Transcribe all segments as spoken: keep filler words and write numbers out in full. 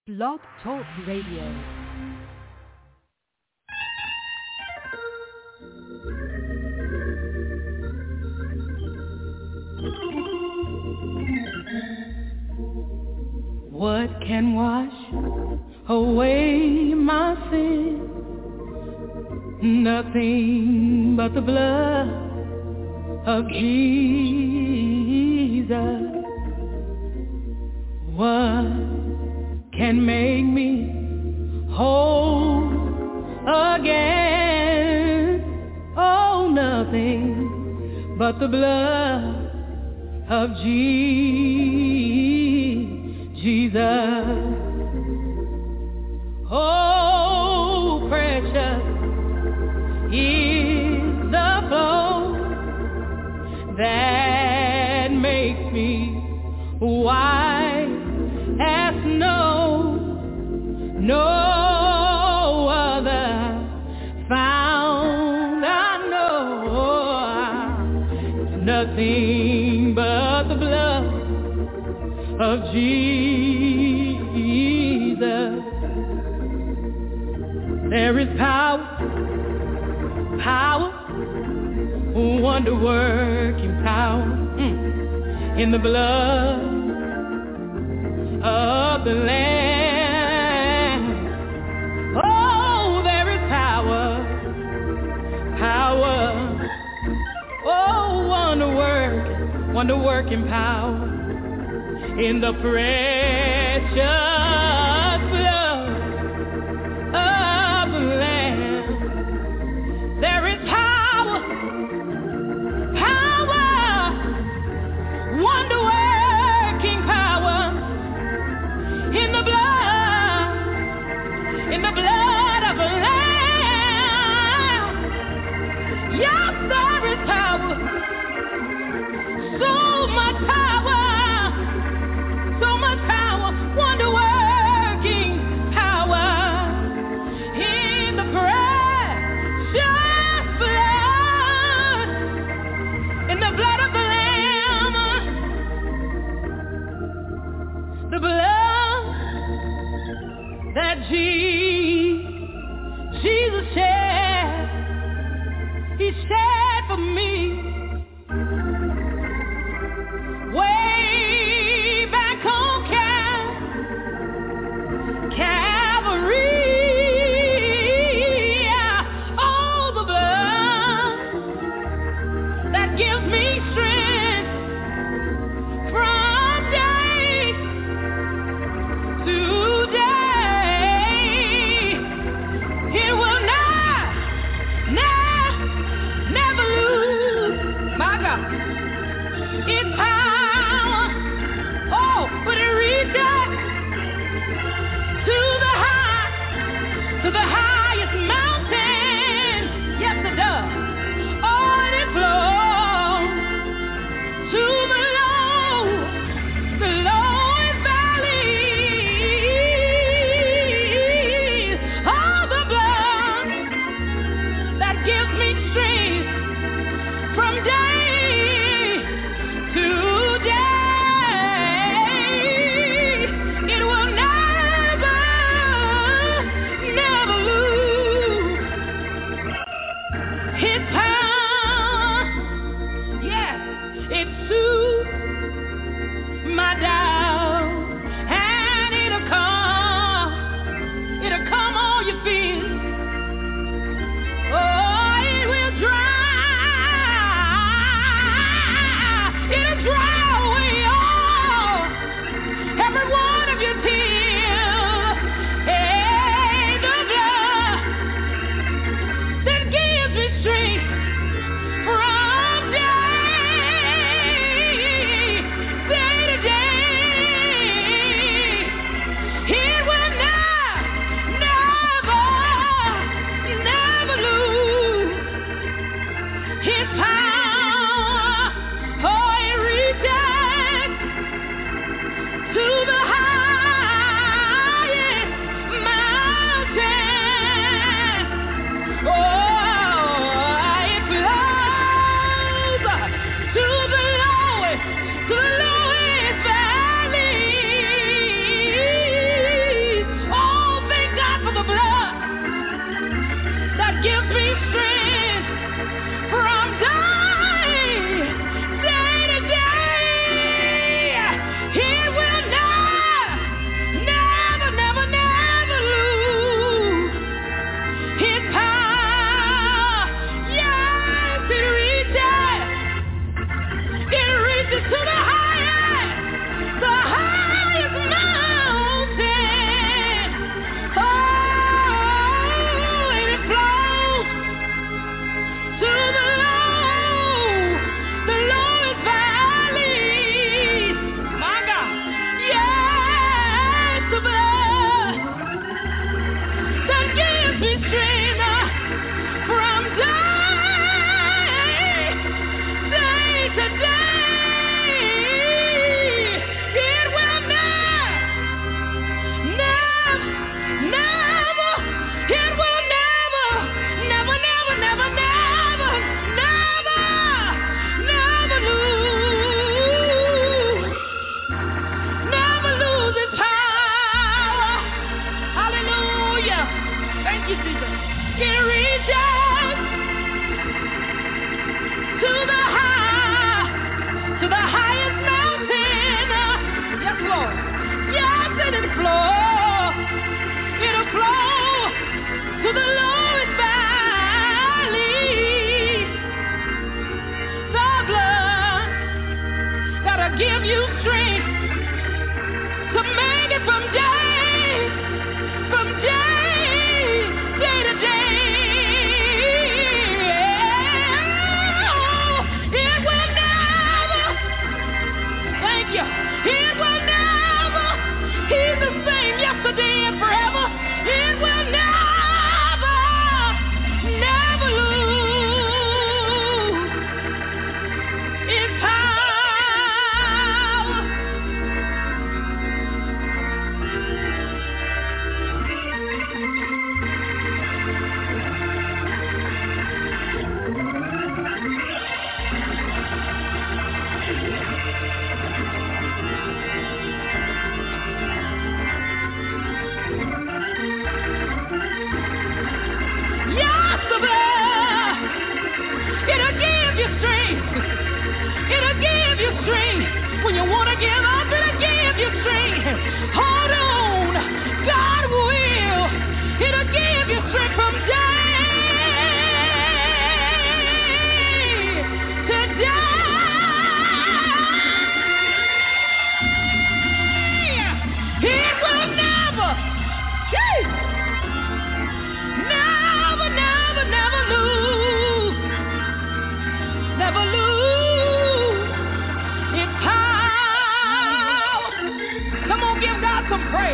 Blog Talk Radio. What can wash away my sin? Nothing but the blood of Jesus. What can make me whole again? Oh, nothing but the blood of Jesus. Oh, precious is the flow that makes me white as snow. No other found I know. Nothing but the blood of Jesus. There is power, power, wonder-working power mm, in the blood of the Lamb. Oh, there is power, power, oh, wonder-working, wonder-working power in the precious blood of the Lamb. There is power, power, wonder-working power in the blood, in the blood of the Lamb. Yes, there is power, so much power. So much power, wonder-working power in the precious blood, in the blood of the Lamb, the blood that Je- Jesus shed, He shed for me. Way Calvary, oh, the blood that gives me strength from day to day. It will not, not, never lose, my God, its power. Oh, but it reaches to the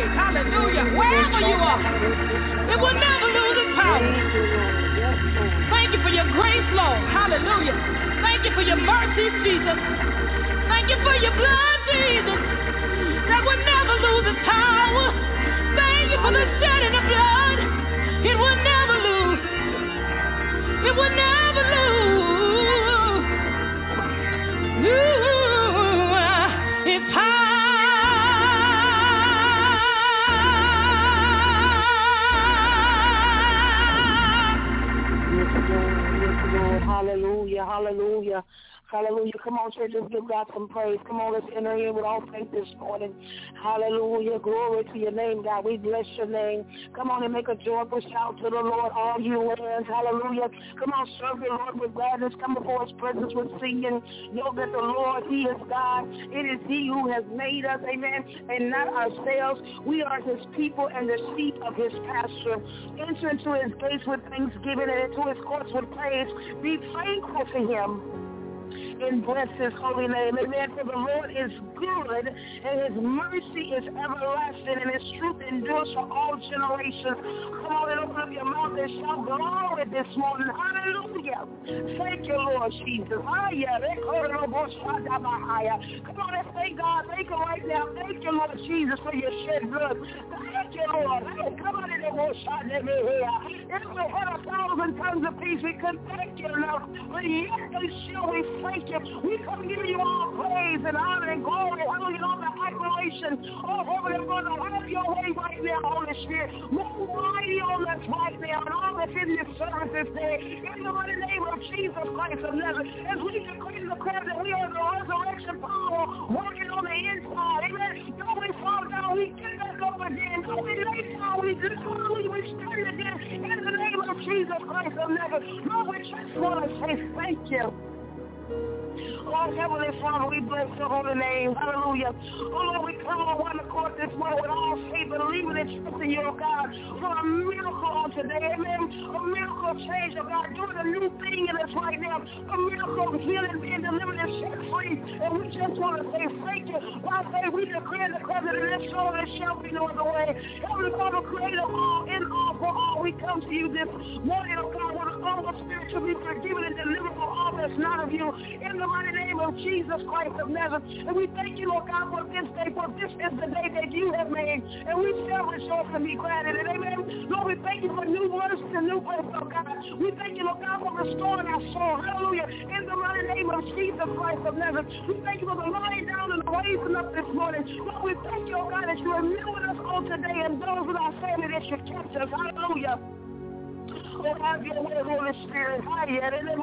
praise. Hallelujah. Wherever you are, it will never lose its power. Thank you for your grace, Lord. Hallelujah. Thank you for your mercy, Jesus. Thank you for your blood, Jesus, that will never lose its power. Thank you for the shedding of blood. It will never lose. It will never lose. Ooh, its power. Hallelujah, hallelujah, hallelujah. Come on, church, let's give God some praise. Come on, let's enter in with all faith this morning. Hallelujah, glory to your name, God. We bless your name. Come on and make a joyful shout to the Lord, all you lands. Hallelujah. Come on, serve the Lord with gladness. Come before his presence with singing. Know that the Lord, he is God. It is he who has made us, amen, and not ourselves. We are his people and the sheep of his pasture. Enter into his gates with thanksgiving and into his courts with praise. Be thankful to him and bless his holy name. Amen. For the Lord is good, and his mercy is everlasting, and his truth endures for all generations. Come on and open up your mouth and shout glory this morning. Hallelujah. Thank you, Lord Jesus. Come on, let's thank God. Thank you right now. Thank you, Lord Jesus, for your shed blood. Thank you, Lord. Come on in the worship. If we had a thousand tongues of peace, we couldn't thank you enough. But yet we still we thank you. We come giving you all praise and honor and glory. Hallelujah, all the admiration. Oh, Heavenly Father, have your way right now, Holy Spirit. Move mighty on us right now and all that's in this service this day. In the mighty name of Jesus Christ of Nazareth, as we decree and declare that we are the resurrection power working on the inside. Amen. Though we fall down, we get back up again. Though we lay down, we just hallelujah, we stand again. In the name of Jesus Christ of Nazareth, Lord, we just want to say thank you. Oh, Heavenly Father, we bless your holy name. Hallelujah. Oh, Lord, we come on one accord this morning with all faith, believing and trusting you, oh God, for a miracle on today. Amen. A miracle of change, oh God, doing a new thing in us right now. A miracle of healing, being delivered and set free. And we just want to say thank you. By faith, we declare and declare that it is so and it shall be no other way. Heavenly Father, creator all, in all, for all, we come to you this morning, oh God, with all the spirit to be forgiven and delivered for all that's not of you. In the mighty name of Jesus Christ of Nazareth. And we thank you, Lord God, for this day, for this is the day that you have made. And we shall rejoice and be glad in it. Amen. Lord, we thank you for new mercy and new grace, oh God. We thank you, Lord God, for restoring our soul. Hallelujah. In the mighty name of Jesus Christ of Nazareth. We thank you for the lying down and the raising up this morning. Lord, we thank you, oh God, that you remembered us all today and those in our family that you kept us. Hallelujah. Oh, have your way, Holy Spirit. We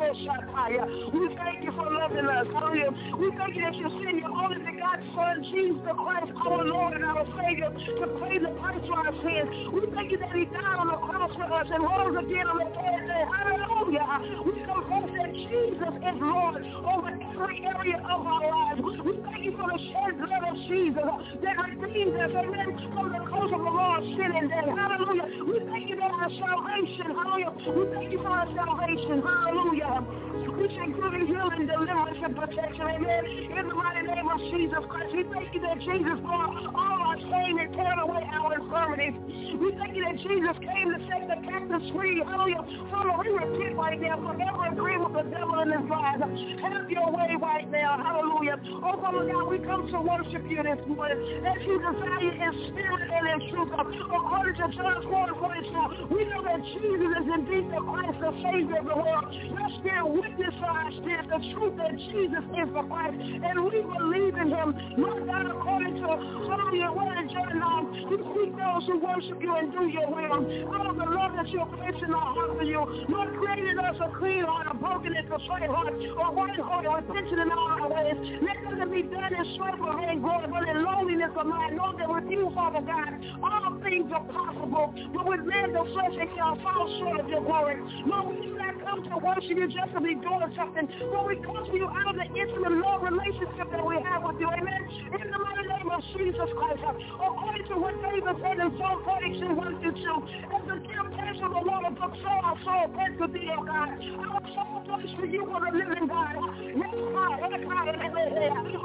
thank you for loving us. Hallelujah. We thank you that you send your only begotten Son, Jesus Christ, our Lord and our Savior, to pay the price for our sins. We thank you that he died on the cross for us and rose again on the third day. Hallelujah. We confess that Jesus is Lord over every area of our lives. We thank you for the shed blood of Jesus that redeems us, amen, from the curse of the Lord, sin and death. Hallelujah. We thank you that our salvation, hallelujah, we thank you for our salvation. Hallelujah. We should include healing, deliverance, and protection. Amen. In the mighty name of Jesus Christ, we thank you that Jesus brought all our shame and carried away our infirmities. We thank you that Jesus came to set the captives free. Hallelujah. Father, we repent right now for ever agreeing with the devil in his lies. Have your way right now. Hallelujah. Oh, Father God, we come to worship you this morning. As you desire in spirit and in truth. According to John four and forty-two, we know that Jesus is indeed the Christ, the Savior of the world. Your spirit witness to our spirit the truth that Jesus is the Christ, and we believe in him. Lord God, according to Hallelujah, word in John nine, you seek those who worship you and do your will. Out of the love that you have placed in our heart for you, Lord, created us a clean heart, a broken and contrite heart, a right heart, a retention in all our ways. Let nothing be done in strife or vain glory, but in loneliness of mind. Know that with you, Father God, all things are possible, but with man the flesh it shall fall short of your glory. Lord, we do not come to worship you just to be doing something, but we come to you out of the intimate love relationship that we have with you. Amen. In the mighty name of Jesus Christ, according to what David said in Psalm forty-two, one through two, as the temptation of the water took so our soul bent to thee, O God. Our soul thirsts for you for the living God. Yes, God, yes, God, yes, God. Oh, our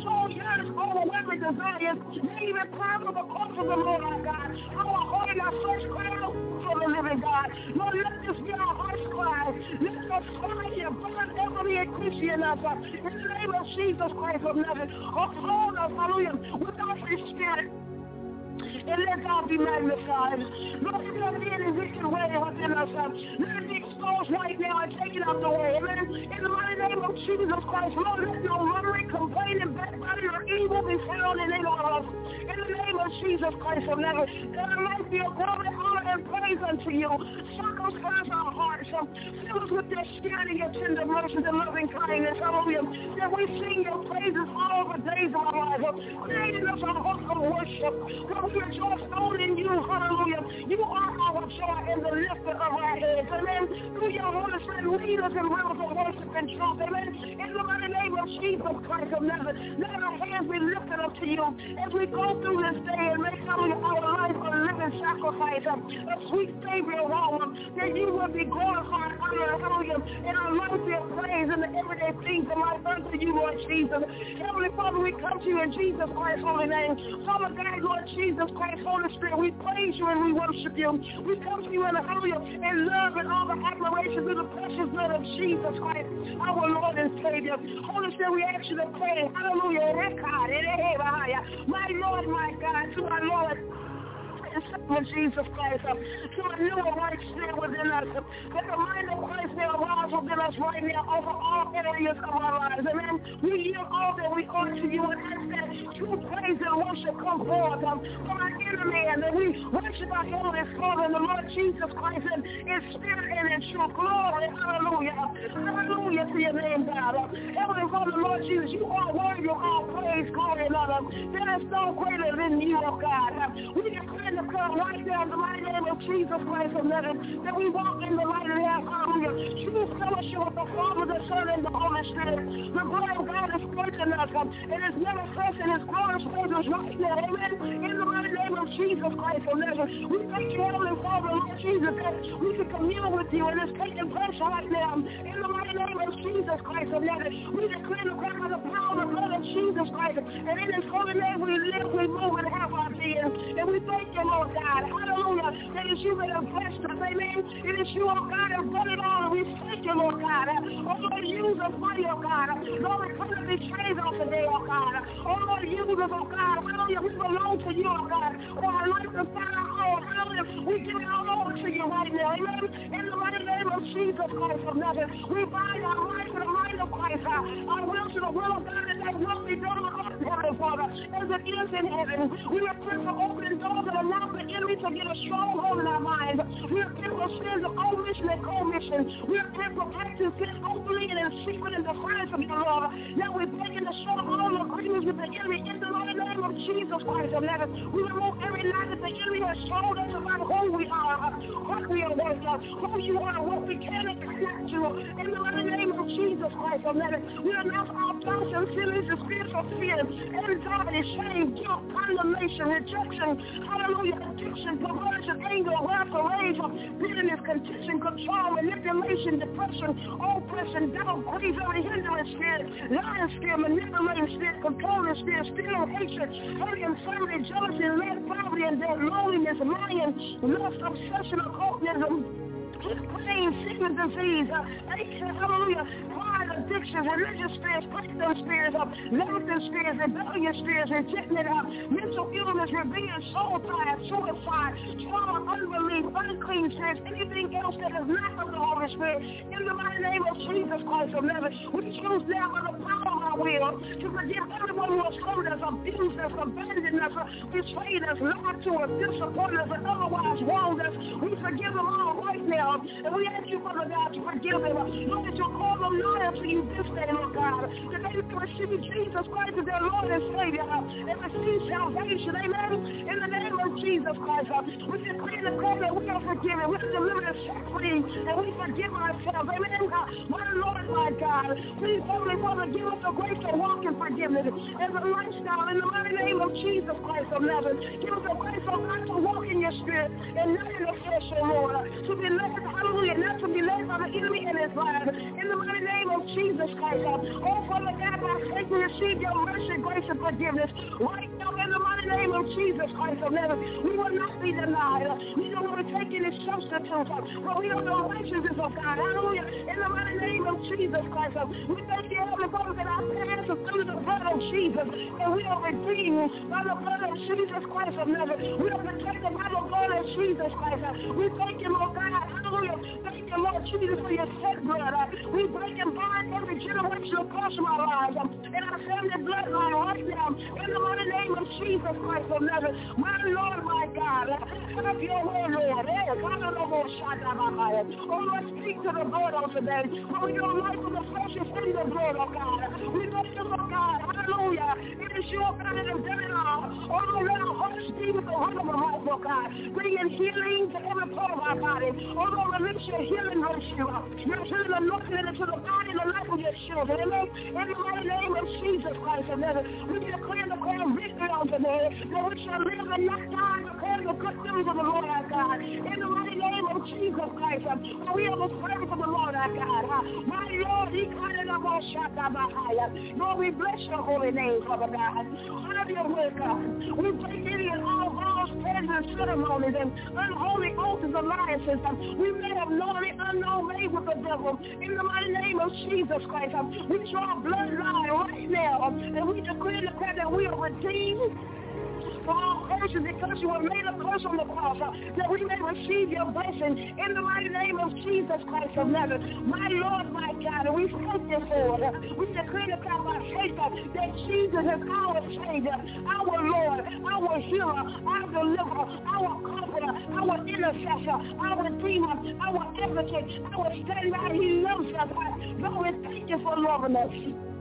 soul yearns overwhelming desires. May even cry for the corpse of the Lord our God. Our heart and our flesh cry out for the living God. Lord, let this be our heart's cry. Let us fire burn every increase in us. In the name of Jesus Christ of Nazareth, uphold us, hallelujah, with our free spirit. And let God be magnified. Lord, if there be any wicked way within us, uh, let it be exposed right now and take it out the way. Amen. In the mighty name of Jesus Christ, Lord, let no murmuring, complaining, backbiting, or evil be found in any of us. In the name of Jesus Christ of Nazareth, that our life be a glory, honor, and praise unto you. Circumcise our hearts. Uh, fill us with your spirit and your tender mercies and loving kindness. Hallelujah. That we sing your praises all the days of our lives. Uh, creating us a heart of worship. Lord, we rejoice only in you, hallelujah. You are our joy and the lifter of our heads, amen. Through your Holy Spirit, lead us in rivers of worship and truth, amen. In the mighty name of Jesus Christ of Nazareth, let our hands be lifted up to you as we go through this day and make, hallelujah, our life a living sacrifice, a sweet Savior aroma, that you will be glorified, hallelujah, and our life be a praise in the everyday things of life unto you, Lord Jesus. Heavenly Father, we come to you in Jesus Christ's holy name. Father God, Lord Jesus Christ, Holy Spirit, we praise you and we worship you. We come to you in hallelujah in love and all the admiration through the precious blood of Jesus Christ, our Lord and Savior. Holy Spirit, we ask you to pray, hallelujah, my Lord, my God, to our Lord, of Jesus Christ, uh, to a new right spirit within us. Uh, let the mind of Christ be aroused within us right now over all areas of our lives. Amen. We yield all that we owe to you and ask that true praise and worship come forth um, from our inner man, that we worship our Heavenly Father and the Lord Jesus Christ in, in spirit and in truth. Glory, hallelujah. Hallelujah to your name, God. Uh, Heavenly Father, Lord Jesus, you are worthy of all praise, glory, and honor. There is no greater than you, oh God. Uh, we declare the come right now in the mighty name of Jesus Christ of Nazareth, that we walk in the light and have, hallelujah, true fellowship with the Father, the Son, and the Holy Spirit. The glory of God is strengthening us, um, and it's never fresh in his glorious presence right now, amen. In the mighty name of Jesus Christ of Nazareth, we thank you, Heavenly Father, Lord Jesus, that we can commune with you, and it's taking place right now. In the mighty name of Jesus Christ of Nazareth, we declare the crown of the power of the blood of Jesus Christ, and in his holy name we live, we move, and have our being. And we thank you, Lord God, hallelujah, that is you that have blessed us, amen. It is you, oh God, that have done it all, and we thank you, Lord God. Oh Lord, use us mighty, oh God. Lord, we come to be praised on today, oh God. Oh Lord, use us, oh God. Hallelujah, we belong to you, oh God. Oh, our life is not our own. Hallelujah, we give it all over to you right now, amen. In the mighty name of Jesus Christ of Nazareth, we bind our mind to the mind of Christ, our will to the will of God, and that will be done on earth, Heavenly Father, as it is in heaven. We repent for opening doors that allow the enemy to get a stronghold in our minds. We repent for sins of omission and commission. We repent for acting sin openly and in secret in defiance of your Lord. Now we break and destroy all agreements with the enemy in the mighty name of Jesus Christ of Nazareth. We remove every lie that the enemy has told us about who we are, what we are worth of, who you are, what we can and cannot do. In the mighty name of Jesus Christ of Nazareth, we announce our doubts and feelings, the spirits of fear, anxiety, shame, guilt, condemnation, rejection, hallelujah, addiction, perversion, anger, wrath, rage, bitterness, contention, control, manipulation, depression, oppression, doubt, grief, every hindrance spirit, lying spirit, manipulating spirit, controlling spirit, stealing, hatred, hate, infirmity, jealousy, lust, poverty, and death, loneliness, lying, lust, obsession, occultism, pain, sickness, disease, uh, hallelujah, pride, addictions, religious spirits, Christian spirits, uh, limited spirits, rebellious spirits, rejected, uh, mental illness, rebellion, soul ties, suicide, trauma, unbelief, unclean spirits, anything else that is not of the Holy Spirit. In the mighty name of Jesus Christ of Nazareth, we choose now by the power of our will to forgive everyone who has hurt us, abused us, abandoned us, uh, betrayed us, lied to us, disappointed us, and otherwise wronged us. We forgive them all right now. And we ask you, Father God, to forgive them. Lord, that you'll call them loyal to you this day, Lord God. That they will receive Jesus Christ as their Lord and Savior. And receive salvation, amen. In the name of Jesus Christ. We declare the prayer that we are forgiven. We are delivered and set free. And we forgive ourselves, amen. My Lord, my God. Please, Heavenly Father, give us the grace grace to walk in forgiveness as a lifestyle in the mighty name of Jesus Christ of Nazareth. Give us the grace, oh God, to walk in your spirit and not in the flesh, oh Lord. To be led, hallelujah, not to be led by the enemy and his life. In the mighty name of Jesus Christ. Oh, Father God, by faith we receive your mercy, grace, and forgiveness. Right now, in the mighty name of Jesus Christ of Nazareth, we will not be denied. We don't want to take any substitutes, but we don't know righteousness of God. Hallelujah. In the mighty name of Jesus Christ. We thank you, Heavenly Father, that our past is under the blood of Jesus, and we are redeemed by the blood of Jesus Christ of Nazareth. We are protected by the blood of Jesus Christ. We thank you, Lord God. Hallelujah. Thank you, Lord Jesus, for your shed blood. We break and bind every generational curse from our lives and our family bloodline right now. In the mighty name of Jesus Christ of Nazareth. My Lord, my God. Have your way, Lord. Oh, Lord, speak to the blood on today. For your life of the flesh is in the blood, oh God. We thank you, Lord God. Hallelujah. It is your God that has done it all. Oh, Lord, let our hearts be with the heart of our life, oh God. Bringing healing to every part of our body. Oh, Lord, release your healing virtue. Your healing anointing into the body and the life of your children. Amen. In the mighty name of Jesus Christ of Nazareth, we declare the call of victory on today. That we shall live and not die, declare the good news of the Lord our God. In the mighty name of Jesus Christ, for we are the servants of the Lord our God. My Lord, he kind of Lord, we bless your holy name, Father God. Have your way, God. We break any and all vows, prayers, and ceremonies and unholy oaths and alliances. We may have knowingly unknown made with the devil. In the mighty name of Jesus Christ, we draw a bloodline right now, and we declare and declare that we are redeemed for all curses because you were made a curse on the cross, uh, that we may receive your blessing in the mighty name of Jesus Christ of Nazareth. My Lord, my God, and we thank you for it. Uh, we declare the God by faith uh, that Jesus is our Savior, our Lord, our healer, our deliverer, our comforter, our intercessor, our redeemer, our advocate, our standby. He loves us. Uh, Lord, we thank you for loving us.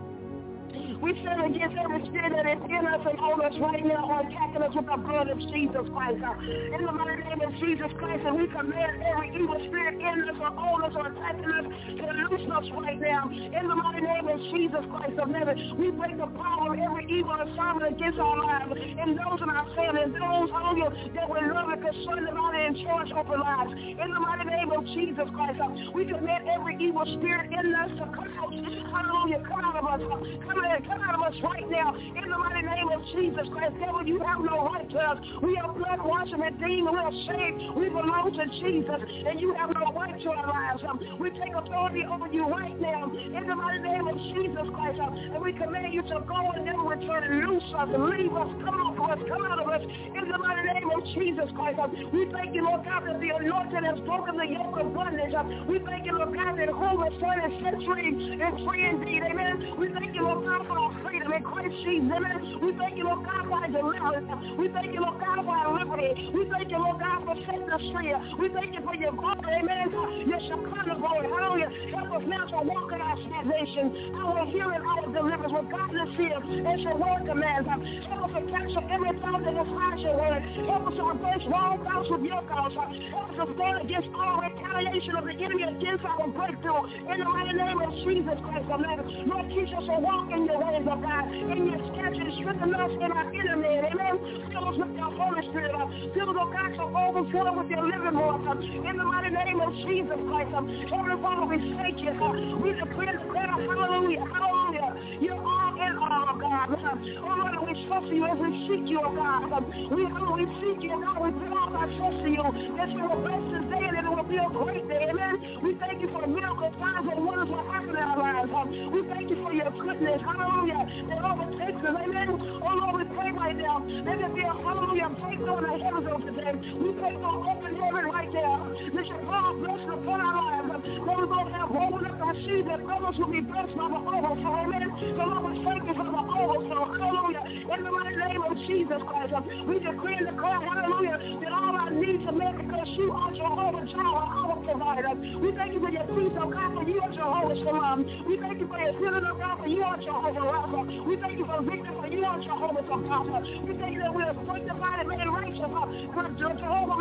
We stand against every spirit that is in us and on us right now, or attacking us with the blood of Jesus Christ. Uh, in the mighty name of Jesus Christ, and we command every evil spirit in us or on us or attacking us to loose us right now. In the mighty name of Jesus Christ of Nazareth, we break the power of every evil assignment against our lives and those in our family and those, hallelujah, that we love and concern about and in charge of our lives. In the mighty name of Jesus Christ, uh, we command every evil spirit in us to come out. Hallelujah, come out of us. Uh, come out, come out of us right now. In the mighty name of Jesus Christ, devil, you have no right to us. We are blood washed and redeemed. We are saved. We belong to Jesus, and you have no right to our lives. Um, we take authority over you right now. In the mighty name of Jesus Christ, um, and we command you to go and never return and loose us and leave us. Come out of us. Come out of us. In the mighty name of Jesus Christ, um, we thank you, Lord God, that the anointing has broken the yoke of bondage. Um, we thank you, Lord God, that whom the Son is set free is free indeed. Amen. We thank you, Lord God, for our freedom in Christ Jesus. Amen. We thank you, Lord God, for our deliverance. We thank you, Lord God, for our liberty. We thank you, Lord God, for setting us free. We thank you for your glory. Amen. Your Shekinah glory. Hallelujah. Help us now to walk in our salvation, our healing, our deliverance with godless fear as your word commands. Help us to capture every thought that defies your word. Help us to replace wrong thoughts with your thoughts. Help us to stand against all retaliation of the enemy against our breakthrough. In the mighty name of Jesus Christ of Nazareth, Lord, teach us to walk in your ways, of God, in your statutes, strengthen us in our inner man. Amen. Fill us with your Holy Spirit. Fill us, oh God, to overflow with your living water. In the mighty name of Jesus Christ. Heavenly Father, we thank you. We declare the prayer. Hallelujah. Hallelujah. You're all in all, God. Oh, Lord, we trust you as we seek you, oh God. We, we seek you, God. We put all our trust in you. That you will bless this day and it will be a great day. Amen. We thank you for the miracle signs and wonders will happen in our lives. We thank you for your goodness. Hallelujah. That overtakes us. Amen. Oh, Lord, we pray right now. Let there be a hallelujah breakthrough in the heavens over today. We pray for open heaven right now. Let your power blessing upon our lives. Lord, we're going to have woven up our seed that others will be blessed by the overflow. Amen. So, Lord, we thank you for the overflow. Hallelujah. In the mighty name of Jesus Christ, we decree and declare, hallelujah, that all our needs are met because you are Jehovah Jireh, our provider. We thank you for your peace, oh God, for you are Jehovah Shalom. We thank you for your healing, oh God, for you are Jehovah Rapha. We thank you for victory, for you are Jehovah Rapha. We thank you that we are sanctified and made righteous. For Jehovah, let the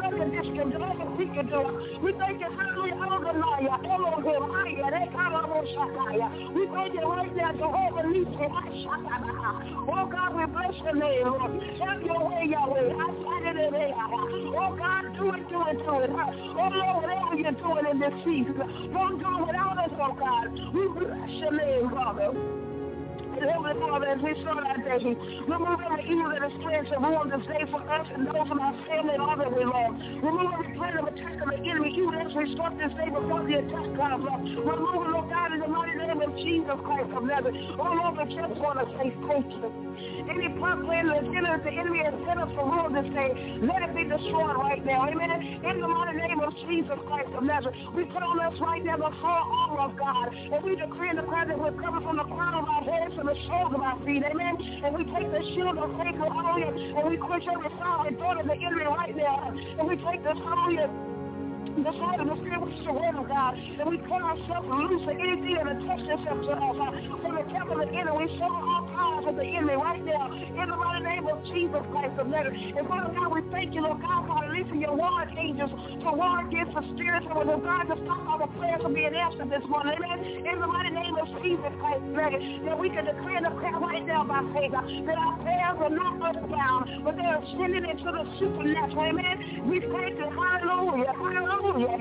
can do, only he can do. We thank you, hallelujah, Adonai, Elohim, Aya, Rekaraboshataya. We thank you right now, Jehovah Nissi, Ashatana. Oh God, we bless your name, Lord. Have your way, Yahweh. Oh God, do it, do it, do it. Oh Lord, whatever you're doing in this season, don't do it without us, oh God. We bless your name, Father. Heavenly Father, as we start our day, remove every evil that is planned to ruin this day for us and those in our family and all that we love. Remove every plan of attack of the enemy, even as we start this day before the attack comes up. Remove it, Lord God, in the mighty name of Jesus Christ of Nazareth. Oh Lord, we just want to say thank you. Any plot plan that the enemy has set up for ruin this day, let it be destroyed right now. Amen. In the mighty name of Jesus Christ of Nazareth, we put on us right now the full armor of God, and we decree and declare that we're covered from the crown of our heads to the soles of our feet. Amen. And we take the shield of faith, hallelujah, and we quench every fire and thought of the enemy right now. And we take this, hallelujah, the sword of the Spirit, which is the word of God, and we cut ourselves loose of anything that attaches itself to us uh, from the camp of the enemy. We show all powers of the enemy right now in the mighty name of Jesus Christ of Nazareth. And Father God, we thank you, Lord God, for releasing your warring angels to war against the spirits and Lord God to stop all the prayers from being answered this morning. Amen. In the mighty name of Jesus Christ of Nazareth, that we can declare and declare right now by faith uh, that our prayers are not earthbound, but they are ascending into the supernatural. Amen. We thank you. Hallelujah. Hallelujah. Oh Lord,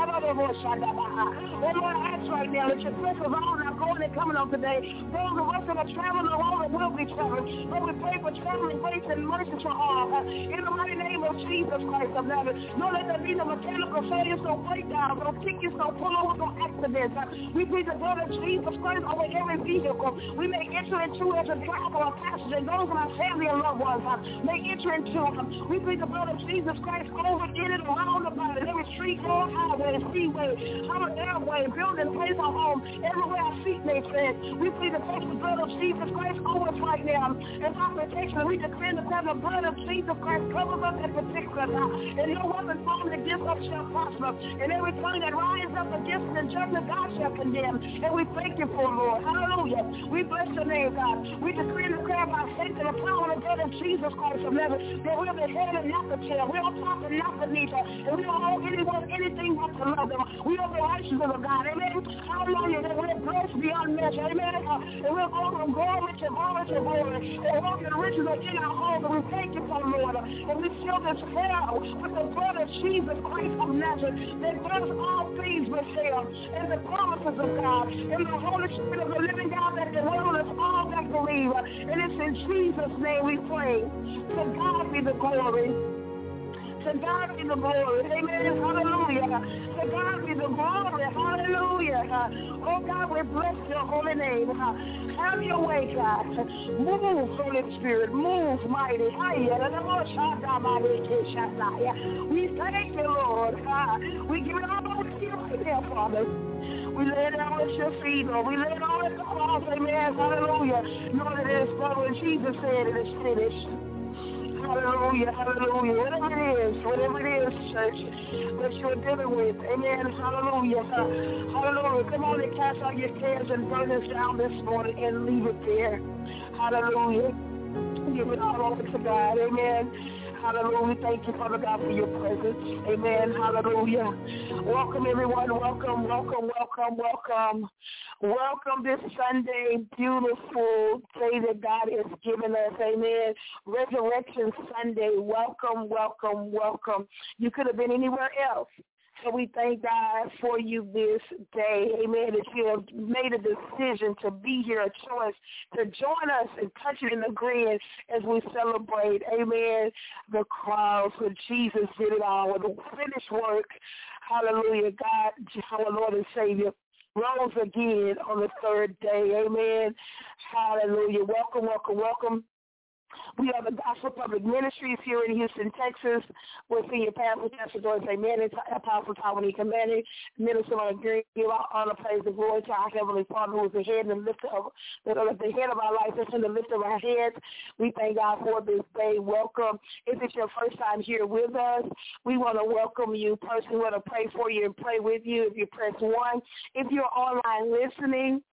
I ask right now that your blessings all are going and coming on today. Those of us that are traveling along and will be traveling. Lord, we pray for traveling grace and mercy for all. In the mighty name of Jesus Christ of Nazareth. Lord, let there be no mechanical failures, no breakdowns, no tickets, no pullovers, no accidents. We plead the blood of Jesus Christ over every vehicle. We may enter into as a driver or passenger, and those in our family and loved ones may enter into them. We plead the blood of Jesus Christ over in and around about it. Every street, road, highway, freeway, highway, airway, building, place, or home, everywhere our feet may tread. We plead the precious blood of Jesus Christ over us right now. And our protection, we declare that the blood of Jesus Christ covers us and protects us. And no weapon formed against us shall prosper. And every tongue that rises up against us in judgment, God shall condemn. And we thank you for it, Lord. Hallelujah. We bless your name, God. We decree and declare by faith and the power of the blood of Jesus Christ of Nazareth that we're the head and not the tail. We're on top and not beneath her. And we don't owe anyone anything but to love them. We are the righteousness of God. Amen. Hallelujah. That we're blessed beyond measure. Amen. Uh, and we're going from glory to glory to glory. And walking original in our home. And we thank you for Lord. And we fill this hell with the blood of Jesus Christ of Nazareth that does all things with hell. And the promises of God. And the Holy Spirit of the living God that dwells us all that believe. And it's in Jesus' name we pray. To God be the glory. To God be the glory. Amen. Hallelujah. To God be the glory. Hallelujah. Oh God, we bless your holy name. Have your way, God. Move, Holy Spirit. Move, mighty. We thank you, Lord. We give it all over to you right now, Father. We lay it down at your feet, Lord. We lay it all at the cross. Amen. Hallelujah. Know that it is so, and Jesus said it is finished. Hallelujah, hallelujah. Whatever it is, whatever it is, church, that you're dealing with. Amen. Hallelujah. Hallelujah. Come on and cast out your cares and burdens down this morning and leave it there. Hallelujah. Give it all over to God. Amen. Hallelujah. Thank you, Father God, for your presence. Amen. Hallelujah. Welcome, everyone. Welcome, welcome, welcome, welcome. Welcome this Sunday, beautiful day that God has given us. Amen. Resurrection Sunday. Welcome, welcome, welcome. You could have been anywhere else. So we thank God for you this day. Amen. That you have made a decision to be here, a choice to join us and touch it and agree as we celebrate, amen, the cross where Jesus did it all, with the finished work. Hallelujah. God, our Lord and Savior, rose again on the third day. Amen. Hallelujah. Welcome, welcome, welcome. We are the Gospel Public Ministries here in Houston, Texas. We're senior pastor, Pastor George Amen, Apostle Tawanika Manning, Minister on the give our honor, praise, and glory to our Heavenly Father, who is the head and lifter of the, the head of our life, and the lifter of our heads. We thank God for this day. Welcome. If it's your first time here with us, we want to welcome you personally. We want to pray for you and pray with you if you press one. If you're online listening,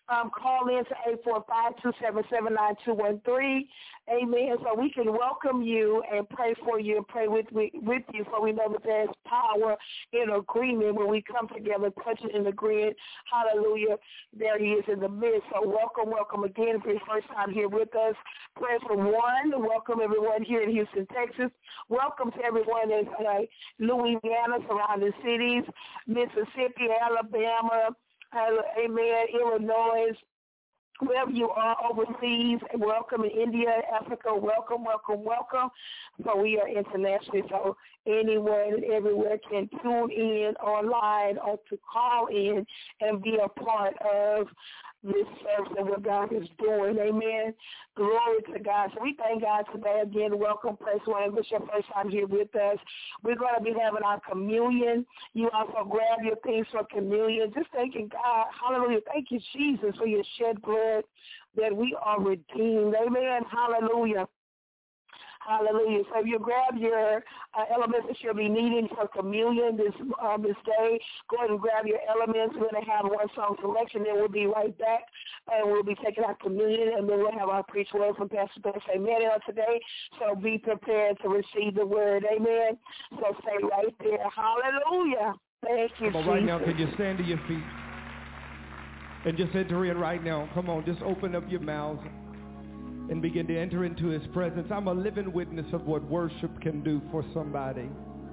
um, call in to eight four five, two seven seven, nine two one three. Amen. So we can welcome you and pray for you and pray with with, with you, so we know that there's power in agreement when we come together, touching and agreeing. Hallelujah. There he is in the midst. So welcome, welcome again if you're your first time here with us. Prayer for one. Welcome everyone here in Houston, Texas. Welcome to everyone in uh, Louisiana, surrounding cities, Mississippi, Alabama, uh, amen, Illinois, wherever you are overseas. Welcome in India, Africa. Welcome, welcome, welcome. So we are international, so anyone and everywhere can tune in online or to call in and be a part of this service and what God is doing. Amen. Glory to God. So we thank God today. Again, welcome, praise one. If it's your first time here with us, we're going to be having our communion. You also grab your things for communion. Just thanking God. Hallelujah. Thank you, Jesus, for your shed blood that we are redeemed. Amen. Hallelujah. Hallelujah. So if you grab your uh, elements that you'll be needing for communion this um, this day, go ahead and grab your elements. We're going to have one song selection, then we'll be right back, and we'll be taking our communion, and then we'll have our preach word from Pastor Beth. Amen on today. So be prepared to receive the word. Amen. So stay right there. Hallelujah. Thank you, Come on, Jesus. right now, can you stand to your feet and just enter in right now? Come on, just open up your mouths and begin to enter into his presence. I'm a living witness of what worship can do for somebody.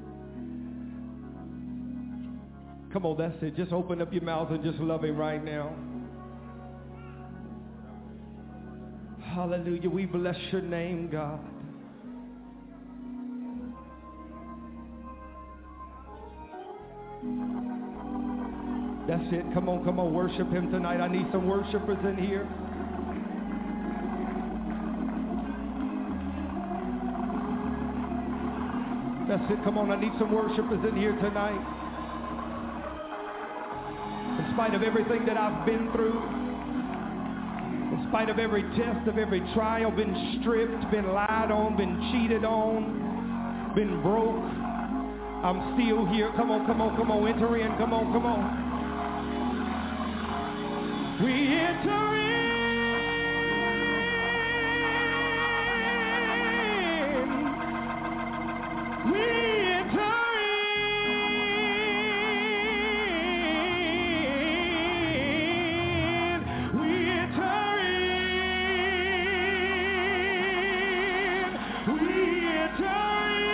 Come on, that's it. Just open up your mouth and just love him right now. Hallelujah. We bless your name, God. That's it. Come on, come on. Worship him tonight. I need some worshipers in here. That's it. Come on, I need some worshipers in here tonight. In spite of everything that I've been through, in spite of every test, of every trial, been stripped, been lied on, been cheated on, been broke, I'm still here. Come on, come on, come on, enter in. Come on, come on. We enter in. We enter in. We enter in. We enter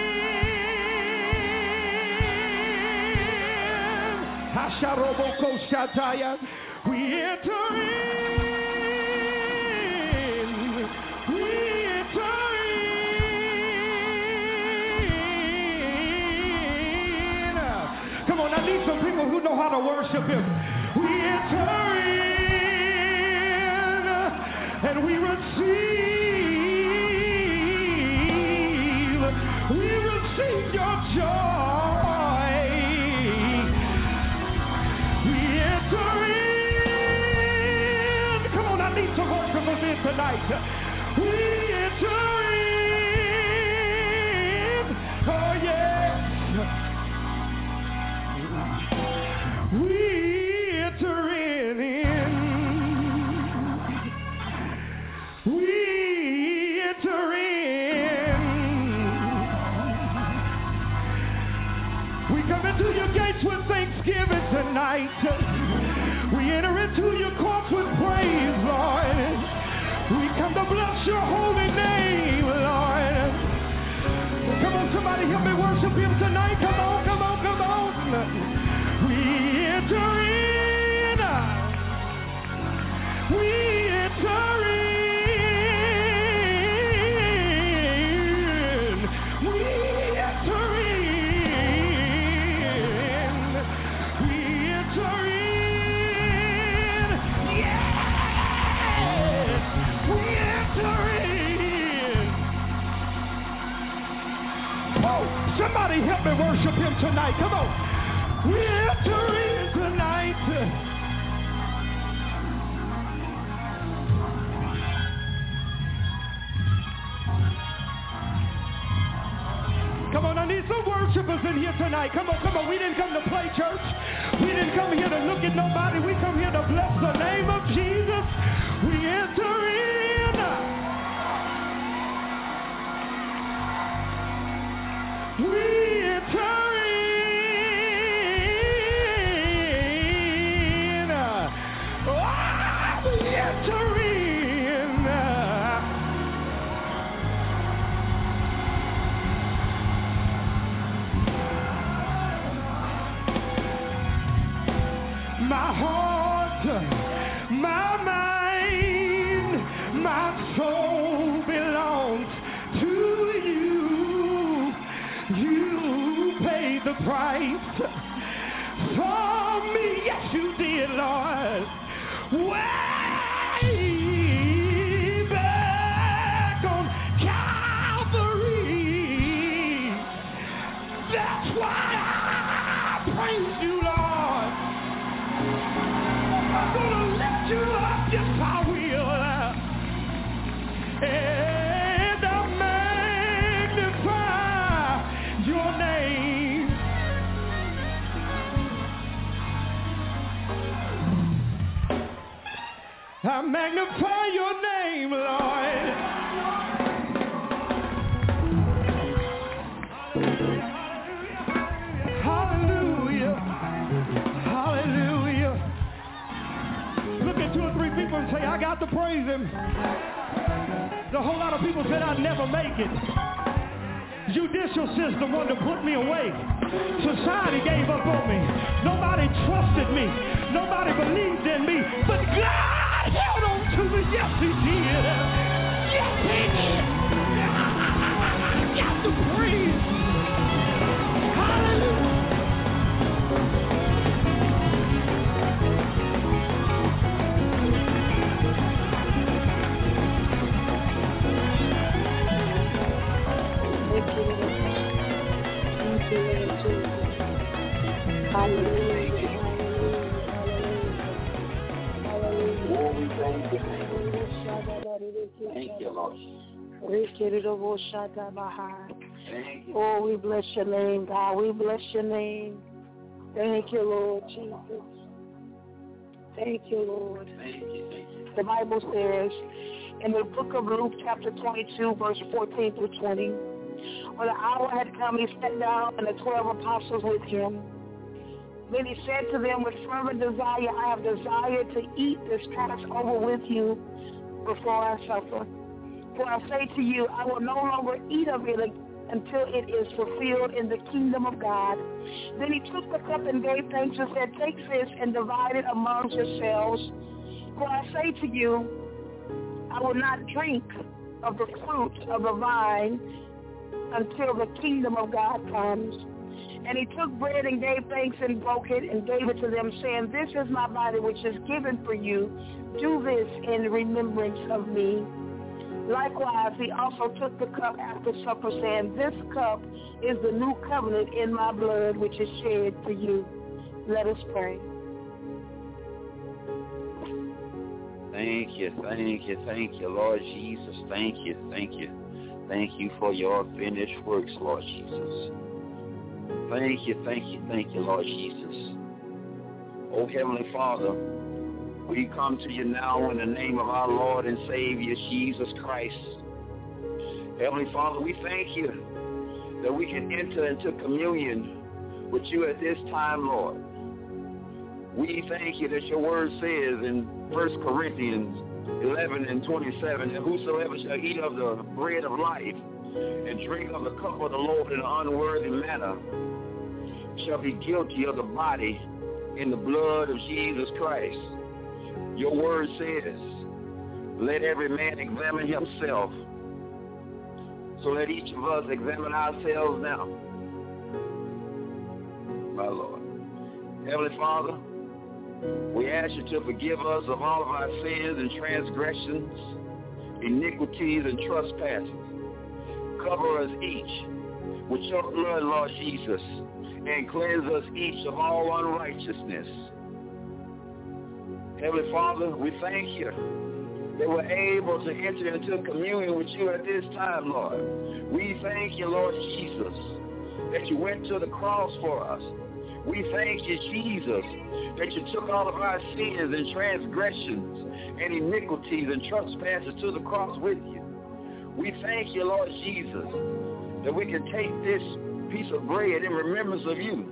in. Hasharoboko Shataya. We enter in. We enter in. Come on, I need some people who know how to worship him. We enter in and we receive. We receive your joy. We enter in. Come on, I need some worshipers in tonight. We enter in. Oh, yes. We enter in. We enter in. We come into your gates with thanksgiving tonight. We enter into your courts with praise, Lord. We come to bless your holy name, Lord. Come on, somebody help me worship him tonight. Come on, come on, come on. We enter in. We enter in. We enter in. We enter in. Yes! We enter in. Oh, somebody help me worship him tonight. Come on. We enter in tonight. Come on, I need some worshipers in here tonight. Come on, come on. We didn't come to play church. We didn't come here to look at nobody. We come here to bless the name of Jesus. We enter in. We enter in. Oh, we enter in. My heart, my mind, my soul belongs to you. You paid the price for me. Yes, you did, Lord. Way back on Calvary. That's why I praise you, Lord. I'm gonna lift you up, yes I will, and I'll magnify your name. I magnify your name, Lord. Hallelujah. Hallelujah. Look at two or three people and say, I got to praise him. A whole lot of people said I'd never make it. Judicial system wanted to put me away. Society gave up on me. Nobody trusted me. Nobody believed in me. But God held on to me. Yes, he did. Yes, he did. I got to praise. Hallelujah. Thank you, Lord. Thank you. Oh, we bless your name, God. We bless your name. Thank you, Lord Jesus. Thank you, Lord. Thank you, thank you. The Bible says in the book of Luke, chapter twenty-two, verse fourteen through twenty, when the hour had come, he sat down and the twelve apostles with him. Then he said to them, with fervent desire, I have desired to eat this Passover with you before I suffer. For I say to you, I will no longer eat of it until it is fulfilled in the kingdom of God. Then he took the cup and gave thanks and said, take this and divide it amongst yourselves. For I say to you, I will not drink of the fruit of the vine until the kingdom of God comes. And he took bread and gave thanks and broke it and gave it to them, saying, this is my body which is given for you. Do this in remembrance of me. Likewise, he also took the cup after supper, saying, this cup is the new covenant in my blood, which is shed for you. Let us pray. Thank you, thank you, thank you, Lord Jesus. Thank you, thank you. Thank you for your finished works, Lord Jesus. Thank you, thank you, thank you, Lord Jesus. Oh, Heavenly Father, we come to you now in the name of our Lord and Savior, Jesus Christ. Heavenly Father, we thank you that we can enter into communion with you at this time, Lord. We thank you that your word says in First Corinthians eleven and twenty-seven, that whosoever shall eat of the bread of life and drink of the cup of the Lord in an unworthy manner shall be guilty of the body in the blood of Jesus Christ. Your word says, let every man examine himself. So let each of us examine ourselves now. My Lord. Heavenly Father, we ask you to forgive us of all of our sins and transgressions, iniquities and trespasses. Cover us each with your blood, Lord Jesus, and cleanse us each of all unrighteousness. Heavenly Father, we thank you that we're able to enter into communion with you at this time, Lord. We thank you, Lord Jesus, that you went to the cross for us. We thank you, Jesus, that you took all of our sins and transgressions and iniquities and trespasses to the cross with you. We thank you, Lord Jesus, that we can take this piece of bread in remembrance of you.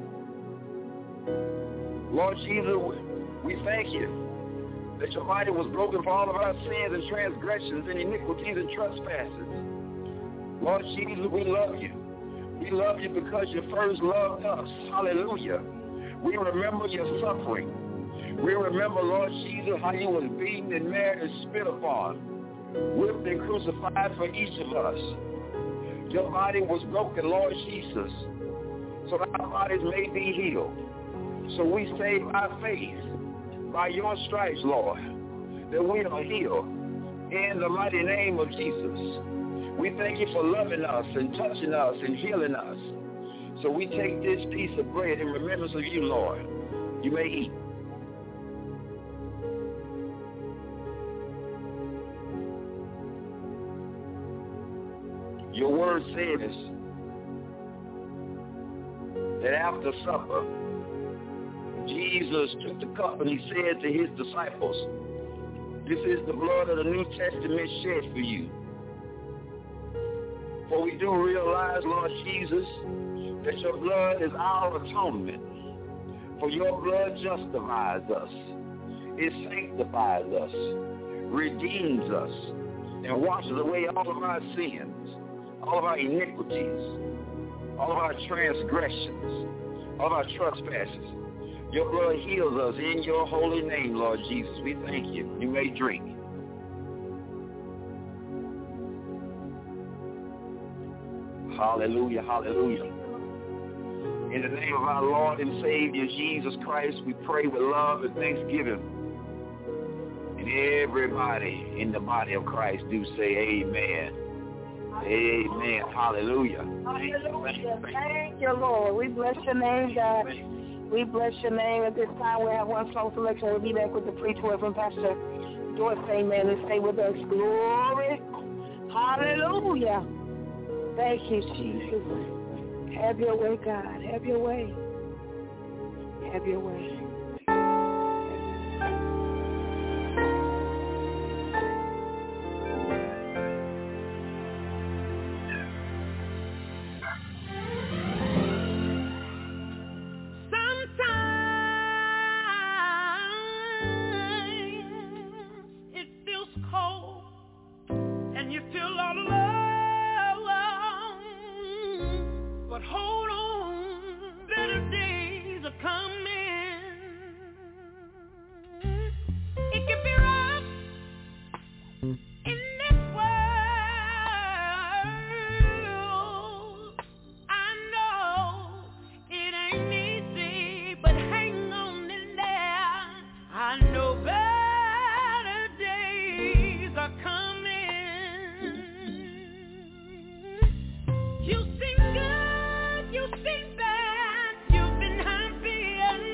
Lord Jesus, we thank you that your body was broken for all of our sins and transgressions and iniquities and trespasses. Lord Jesus, we love you. We love you because you first loved us. Hallelujah. We remember your suffering. We remember, Lord Jesus, how you was beaten and marred and spit upon, whipped and crucified for each of us. Your body was broken, Lord Jesus, so that our bodies may be healed. So we say by faith, by your stripes, Lord, that we are healed in the mighty name of Jesus. We thank you for loving us and touching us and healing us. So we take this piece of bread in remembrance of you, Lord. You may eat. Your word says that after supper, Jesus took the cup and he said to his disciples, this is the blood of the New Testament shed for you. For we do realize, Lord Jesus, that your blood is our atonement. For your blood justifies us. It sanctifies us, redeems us, and washes away all of our sins, all of our iniquities, all of our transgressions, all of our trespasses. Your blood heals us in your holy name, Lord Jesus. We thank you. You may drink. Hallelujah, hallelujah. In the name of our Lord and Savior, Jesus Christ, we pray with love and thanksgiving. And everybody in the body of Christ do say amen. Amen. Hallelujah. Hallelujah. Thank you, Lord. We bless your name, God. We bless your name. At this time, we have one song selection. We'll be back with the preach word from Pastor Joyce. Amen. And stay with us. Glory. Hallelujah. Thank you, Jesus. Have your way, God. Have your way. Have your way. You've been good, you've been bad, you've been happy and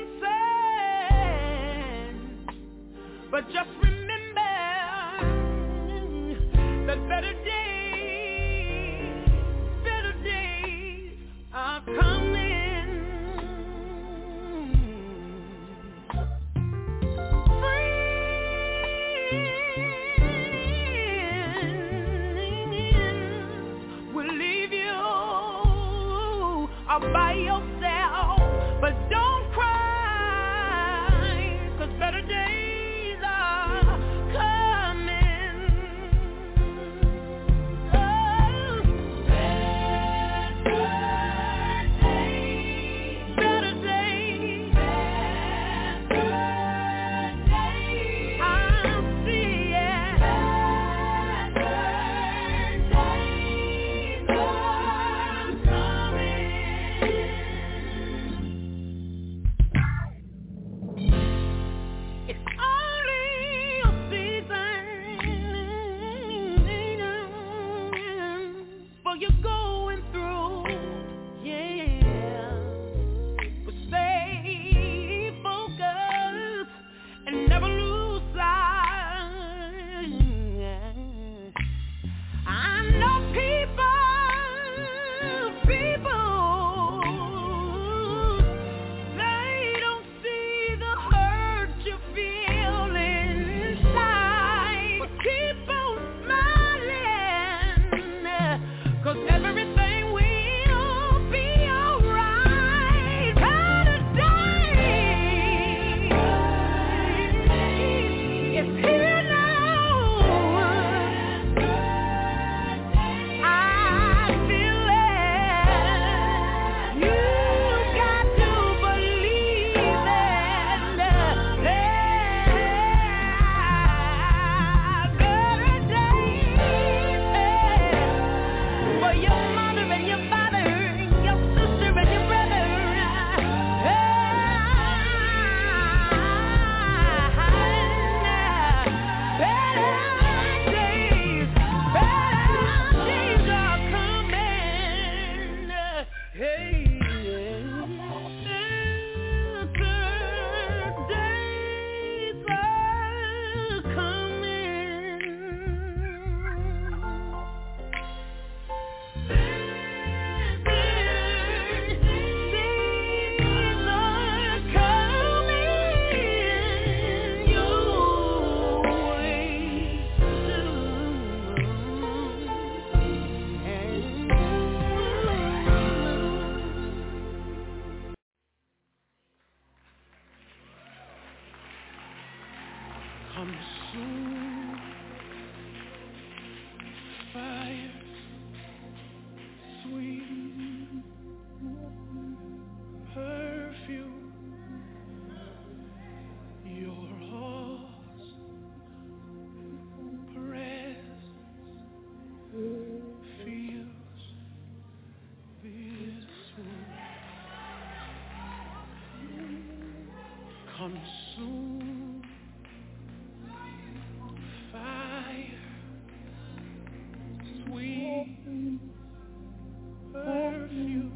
Consume fire, sweet perfume, your heart's presence fills this room. Consume fire, sweet perfume,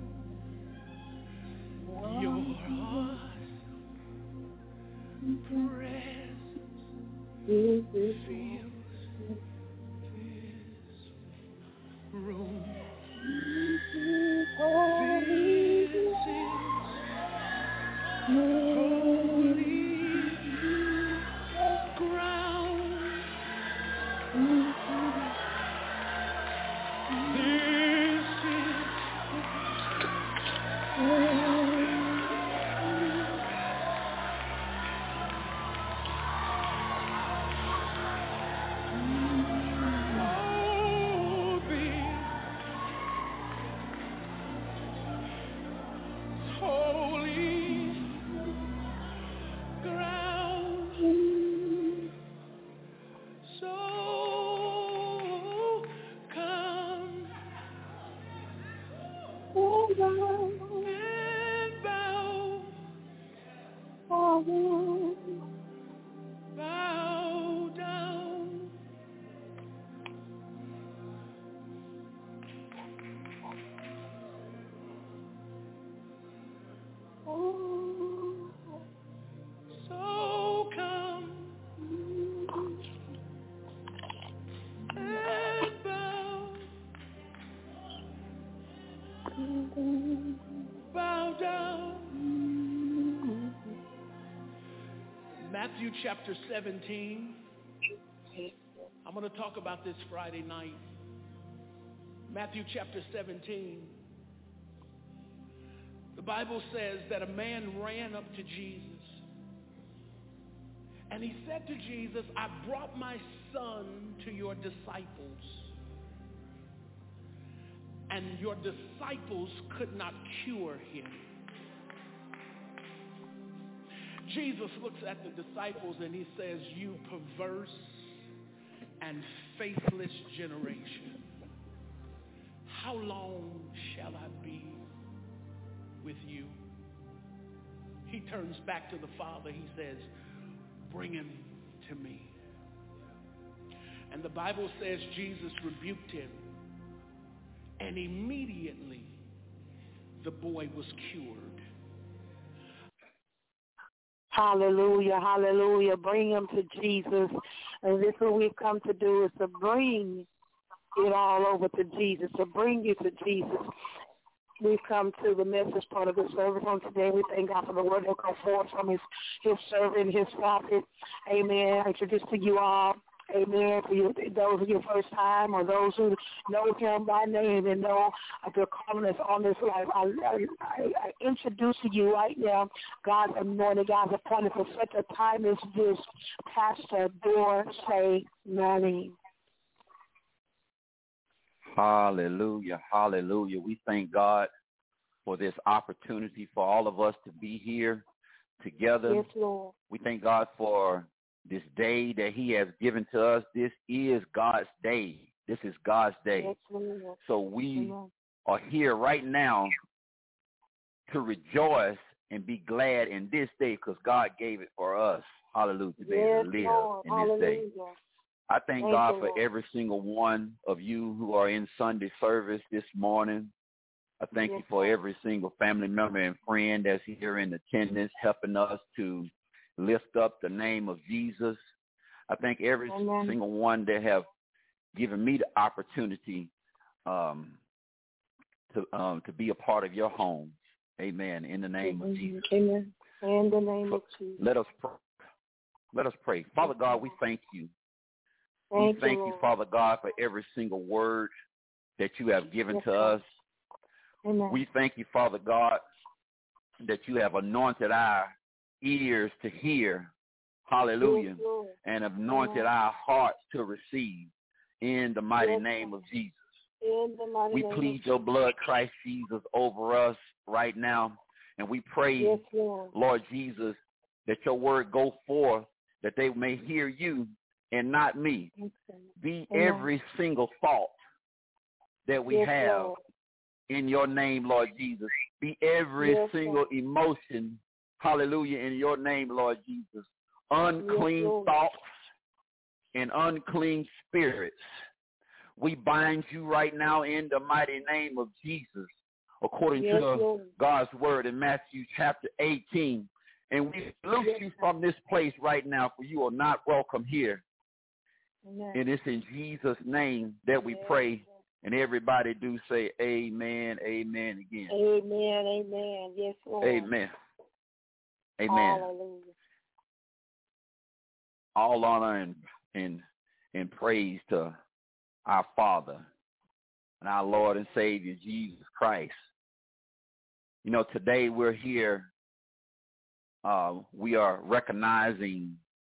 your heart presence fills this room. This is holy ground. This is holy ground. So come and bow, bow down. So come and bow, bow down. Matthew chapter seventeen. I'm going to talk about this Friday night. Matthew chapter seventeen. The Bible says that a man ran up to Jesus and he said to Jesus, I brought my son to your disciples, and your disciples could not cure him. Jesus looks at the disciples and he says, you perverse and faithless generation, how long shall I be with you? He turns back to the Father. He says, bring him to me. And the Bible says Jesus rebuked him, and immediately the boy was cured. Hallelujah, hallelujah. Bring them to Jesus. And this is what we've come to do, is to bring it all over to Jesus, to bring you to Jesus. We've come to the message part of the service on today. We thank God for the word that will come forth from his, his servant, his prophet. Amen. I introduce to you all. Amen. For you, those of your first time or those who know him by name and know of the calling that's on this life, I, I, I introduce to you right now God's anointed, God's appointed for such a time as this, Pastor Dorsey Manning. Hallelujah, hallelujah. We thank God for this opportunity for all of us to be here together. Yes, Lord. We thank God for this day that he has given to us. This is God's day. This is God's day. Yes, Lord. So we Amen. are here right now to rejoice and be glad in this day because God gave it for us. Hallelujah. To be able to live Lord. in Hallelujah. this day. I thank, Thank God you, for Lord. every single one of you who are in Sunday service this morning. I thank Yes, you for Lord. every single family member and friend that's here in attendance, helping us to lift up the name of Jesus. I thank every Amen. single one that have given me the opportunity um, to um, to be a part of your home. Amen. In the name Amen. of Jesus. Amen. In the name of Jesus. Let us pray. Let us pray. Father God, we thank you. Thank we thank you, you, Lord. Father God, for every single word that you have given Yes, to Lord. us. Amen. We thank you, Father God, that you have anointed our ears to hear hallelujah, Yes, Lord. and anointed Amen. our hearts to receive in the mighty Yes, name Lord. of Jesus. In the mighty We name plead of your Jesus. blood, Christ Jesus, over us right now, and we pray, Yes, Lord. Lord Jesus, that your word go forth, that they may hear you and not me. Yes, Lord. Be Amen. every single thought that we Yes, have Lord. in your name, Lord Jesus. Be every Yes, single Lord. emotion, hallelujah, in your name, Lord Jesus. Unclean Yes, Lord. thoughts and unclean spirits. We bind you right now in the mighty name of Jesus, according Yes, to Lord. God's word in Matthew chapter eighteen. And we loose Yes, you from this place right now, for you are not welcome here. Amen. And it's in Jesus' name that we pray. And everybody do say amen, amen again. Amen, amen. Yes, Lord. Amen. Amen. Hallelujah. All honor and, and, and praise to our Father and our Lord and Savior, Jesus Christ. You know, today we're here. Uh, we are recognizing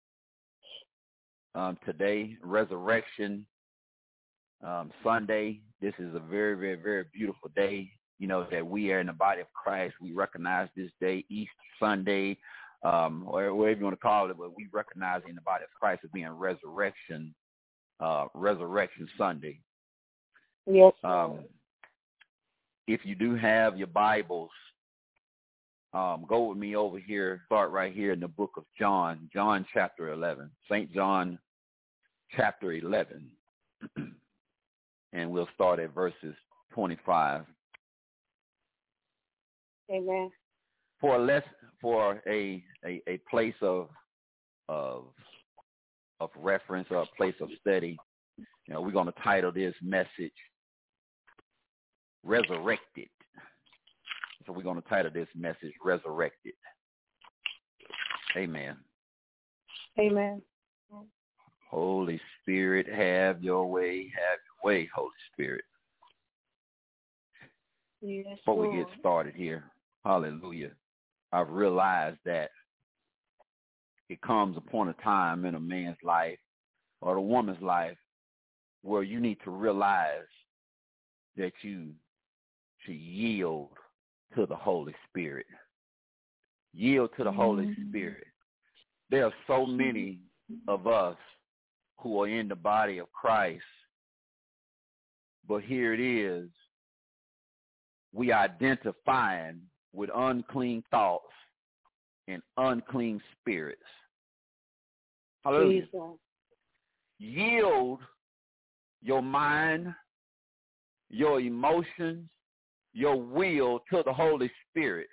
um, today Resurrection um, Sunday. This is a very, very, very beautiful day. You know, that we are in the body of Christ. We recognize this day, Easter Sunday, um, or whatever you want to call it, but we recognize in the body of Christ as being Resurrection, uh, Resurrection Sunday. Yes, Um, Lord. if you do have your Bibles, um, go with me over here, start right here in the book of John, John chapter eleven, Saint John chapter eleven, and we'll start at verses twenty-five. Amen. For a less, for a, a, a place of of of reference or a place of study, you know, we're going to title this message "Resurrected." So we're going to title this message "Resurrected." Amen. Amen. Holy Spirit, have your way, have your way, Holy Spirit. Yes, Before Lord. we get started here, hallelujah, I've realized that it comes upon a time in a man's life or a woman's life where you need to realize that you should yield to the Holy Spirit. Yield to the mm-hmm. Holy Spirit. There are so many of us who are in the body of Christ, but here it is, we identifying with unclean thoughts and unclean spirits. Hallelujah. Jesus. Yield your mind, your emotions, your will to the Holy Spirit.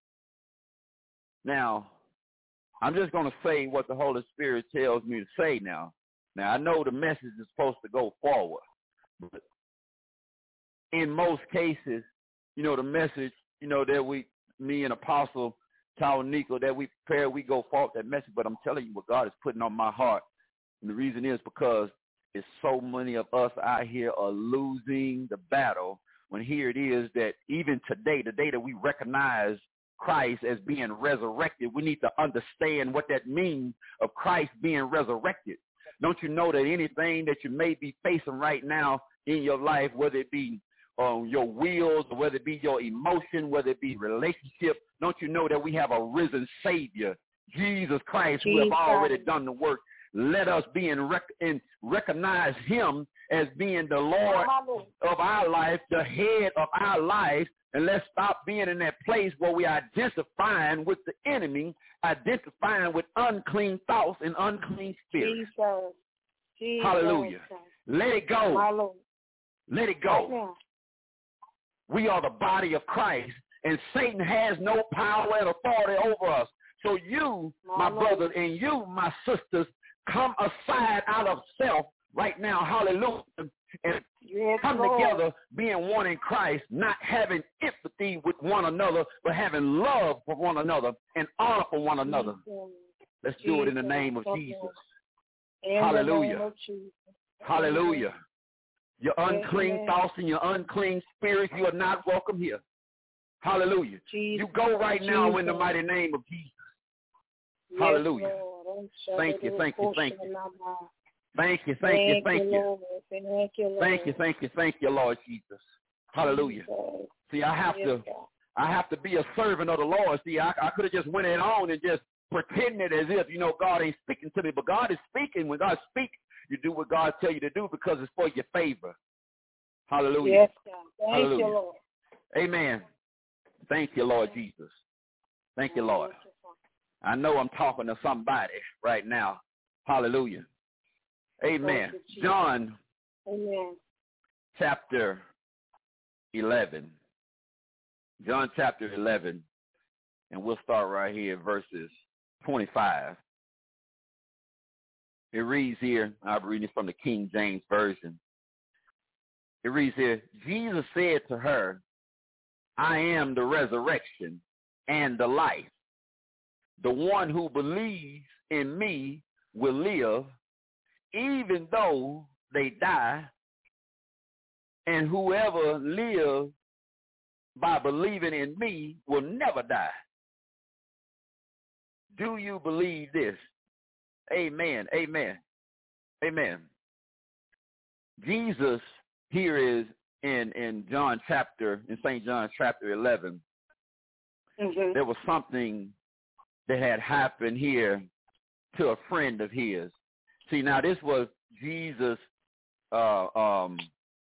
Now, I'm just going to say what the Holy Spirit tells me to say now. Now, I know the message is supposed to go forward, but in most cases, you know, the message, you know, that we, me and Apostle Tawanico, that we prepare, we go forward that message, but I'm telling you what God is putting on my heart. And the reason is because it's so many of us out here are losing the battle when here it is that even today, the day that we recognize Christ as being resurrected, we need to understand what that means of Christ being resurrected. Don't you know that anything that you may be facing right now in your life, whether it be um, your wills, or whether it be your emotion, whether it be relationship, don't you know that we have a risen Savior, Jesus Christ, Jesus. who have already done the work. Let us be in, rec- in recognize him as being the Lord of our life, the head of our life, and let's stop being in that place where we are identifying with the enemy, identifying with unclean thoughts and unclean spirits. Jesus. Jesus. Hallelujah. Let it go. Let it go. Right we are the body of Christ, and Satan has no power and authority over us. So you, my, my brothers, and you, my sisters, come aside out of self right now, hallelujah, and yes, come Lord. together being one in Christ, not having empathy with one another, but having love for one another and honor for one another. Jesus. Let's do it in the name of okay. Jesus. In hallelujah. The name of Jesus. Hallelujah. Your unclean Amen. thoughts and your unclean spirits, you are not welcome here. Hallelujah. Jesus. You go right now Jesus. in the mighty name of Jesus. Yes, hallelujah. Lord. Thank you, thank you, thank you. Thank you, thank you, thank you. Thank you, Thank you, thank you, thank you, Lord Jesus. Hallelujah. See, I have to I have to be a servant of the Lord. See, I, I could have just went it on and just pretended as if, you know, God ain't speaking to me. But God is speaking. When God speaks, you do what God tell you to do because it's for your favor. Hallelujah. Yes, God. Thank Hallelujah. you, Lord. Amen. Thank you, Lord Jesus. Thank you, Lord. I know I'm talking to somebody right now. Hallelujah. Amen. John, Amen. chapter eleven. John chapter eleven, and we'll start right here, verses twenty-five. It reads here, I'll be reading from the King James Version. It reads here, Jesus said to her, I am the resurrection and the life. The one who believes in me will live, even though they die, and whoever lives by believing in me will never die. Do you believe this? Amen, amen, amen. Jesus here is in, in John chapter, in Saint John chapter eleven. Mm-hmm. There was something that had happened here to a friend of his. See, now this was Jesus, uh, um,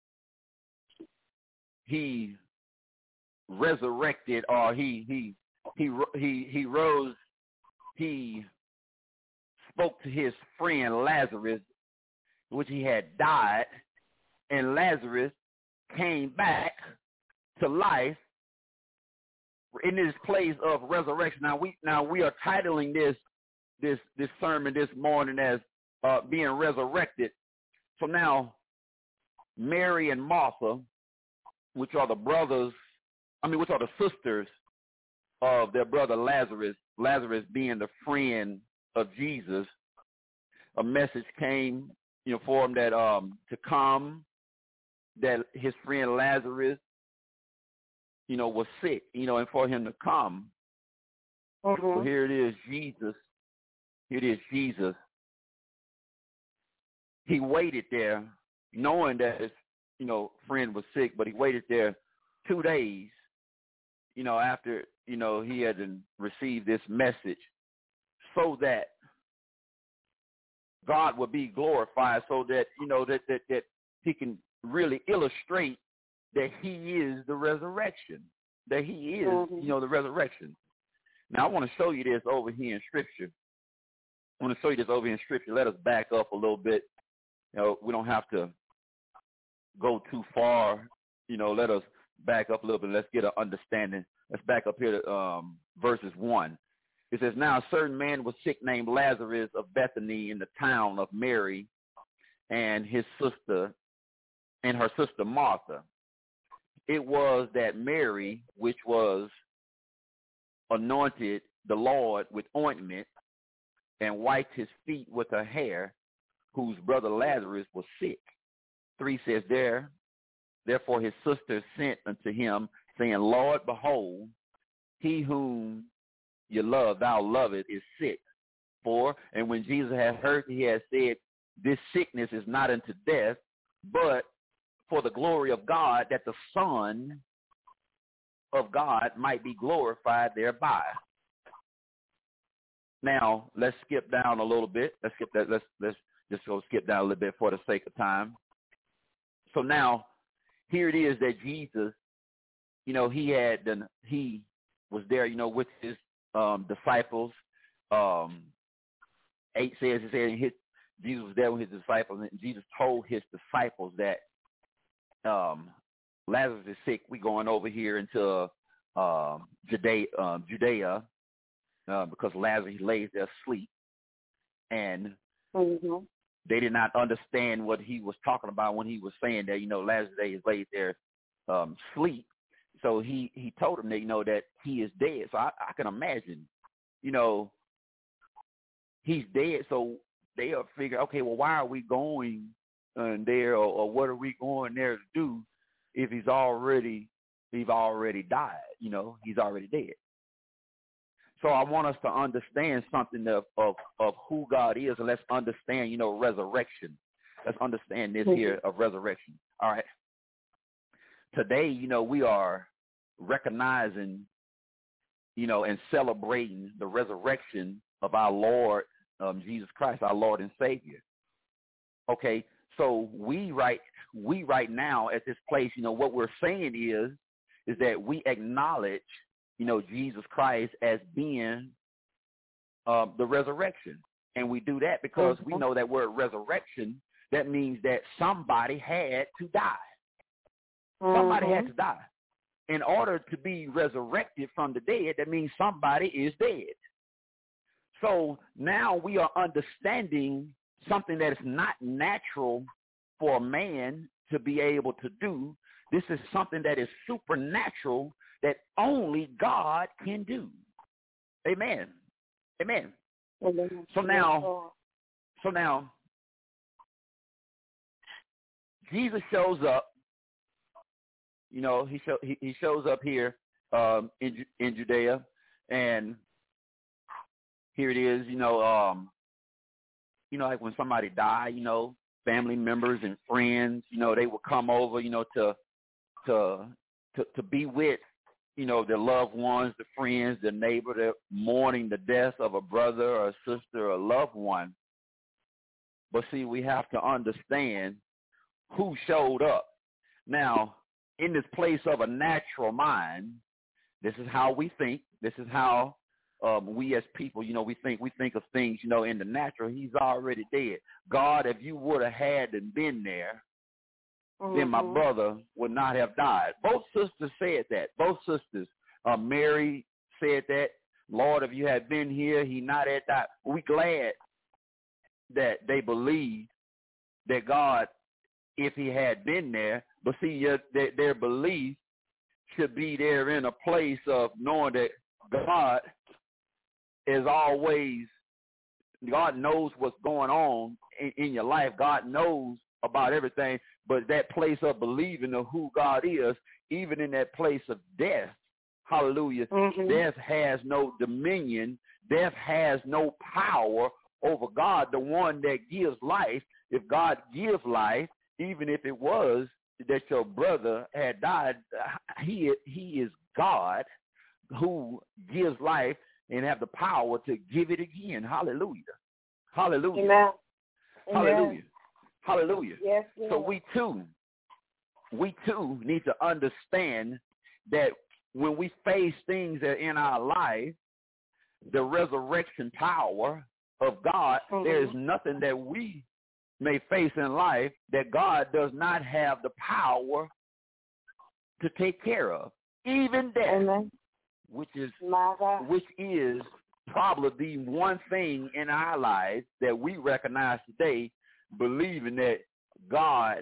he resurrected, or he, he, he, he, he rose, he spoke to his friend Lazarus, which he had died, and Lazarus came back to life in this place of resurrection. Now we now we are titling this this this sermon this morning as uh, being resurrected. So now Mary and Martha, which are the brothers, I mean, which are the sisters of their brother Lazarus, Lazarus being the friend of Jesus, a message came, you know, for him that um to come, that his friend Lazarus, you know, was sick, you know, and for him to come. Mm-hmm. So here it is, Jesus. Here it is, Jesus. He waited there, knowing that his, you know, friend was sick, but he waited there two days, you know, after, you know, he had received this message, so that God would be glorified, so that, you know, that that, that he can really illustrate that he is the resurrection, that he is, mm-hmm. you know, the resurrection. Now, I want to show you this over here in Scripture. I want to show you this over here in Scripture. Let us back up a little bit. You know, we don't have to go too far. You know, let us back up a little bit. Let's get an understanding. Let's back up here to um, verses one. It says, now a certain man was sick named Lazarus of Bethany in the town of Mary and his sister and her sister Martha. It was that Mary, which was anointed the Lord with ointment and wiped his feet with her hair, whose brother Lazarus was sick. Three says, there, therefore his sister sent unto him, saying, Lord, behold, he whom you love, thou lovest, is sick. Four, and when Jesus had heard, he had said, this sickness is not unto death, but for the glory of God, that the Son of God might be glorified thereby. Now, let's skip down a little bit. Let's skip that. Let's let's just go skip down a little bit for the sake of time. So now, here it is that Jesus, you know, he had done, he was there, you know, with his um, disciples. Um, eight says, he said, his, Jesus was there with his disciples, and Jesus told his disciples that um, Lazarus is sick. We going over here into uh, Judea, uh, Judea uh, because Lazarus lays there asleep, and mm-hmm. they did not understand what he was talking about when he was saying that, you know, Lazarus is laid there um, sleep. So he, he told them that, you know, that he is dead. So I, I can imagine, you know, he's dead. So they'll figure, okay, well, why are we going uh, there, or, or what are we going there to do if he's already, he's already died, you know, he's already dead. So I want us to understand something of, of, of who God is, and let's understand, you know, resurrection. Let's understand this here of resurrection. All right. Today, you know, we are recognizing, you know, and celebrating the resurrection of our Lord, um, Jesus Christ, our Lord and Savior. Okay, so we right, we right now at this place, you know, what we're saying is, is that we acknowledge, you know, Jesus Christ as being uh, the resurrection. And we do that because we know that word resurrection, that means that somebody had to die. Somebody mm-hmm. had to die. In order to be resurrected from the dead, that means somebody is dead. So now we are understanding something that is not natural for a man to be able to do. This is something that is supernatural that only God can do. Amen. Amen. Amen. So now, so now, Jesus shows up. You know, he show, he, he shows up here um, in in Judea, and here it is. You know, um, you know, like when somebody died, you know, family members and friends, you know, they would come over, you know, to to to, to be with, you know, their loved ones, the friends, the neighbor, they're mourning the death of a brother or a sister or a loved one. But see, we have to understand who showed up. Now, in this place of a natural mind, this is how we think. This is how um, we as people, you know, we think. We think of things, you know, in the natural. He's already dead. God, if you would have had and been there, mm-hmm. then my brother would not have died. Both sisters said that. Both sisters, uh, Mary said that. Lord, if you had been here, he not had died. We're glad that they believed that God, if he had been there, but see, your, their, their belief should be there in a place of knowing that God is always, God knows what's going on in, in your life. God knows about everything, but that place of believing of who God is, even in that place of death, hallelujah, mm-hmm. death has no dominion. Death has no power over God, the one that gives life. If God gives life, even if it was that your brother had died, he he is God who gives life and have the power to give it again. Hallelujah. Hallelujah. Amen. Hallelujah. Amen. Hallelujah. Yes, yes. So we too, we too need to understand that when we face things that in our life, the resurrection power of God, mm-hmm. there is nothing that we may face in life that God does not have the power to take care of. Even death, Amen. which is which is probably the one thing in our lives that we recognize today, believing that God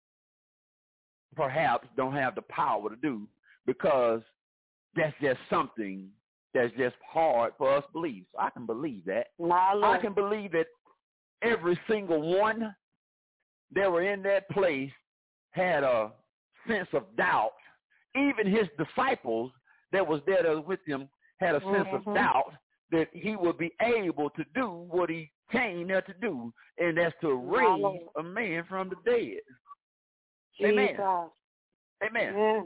perhaps don't have the power to do, because that's just something that's just hard for us to believe. So I can believe that. I can believe that every single one that were in that place had a sense of doubt. Even his disciples that was there with him had a sense mm-hmm. of doubt that he would be able to do what he came there to do, and that's to raise a man from the dead. Jesus. Amen. Amen. Amen.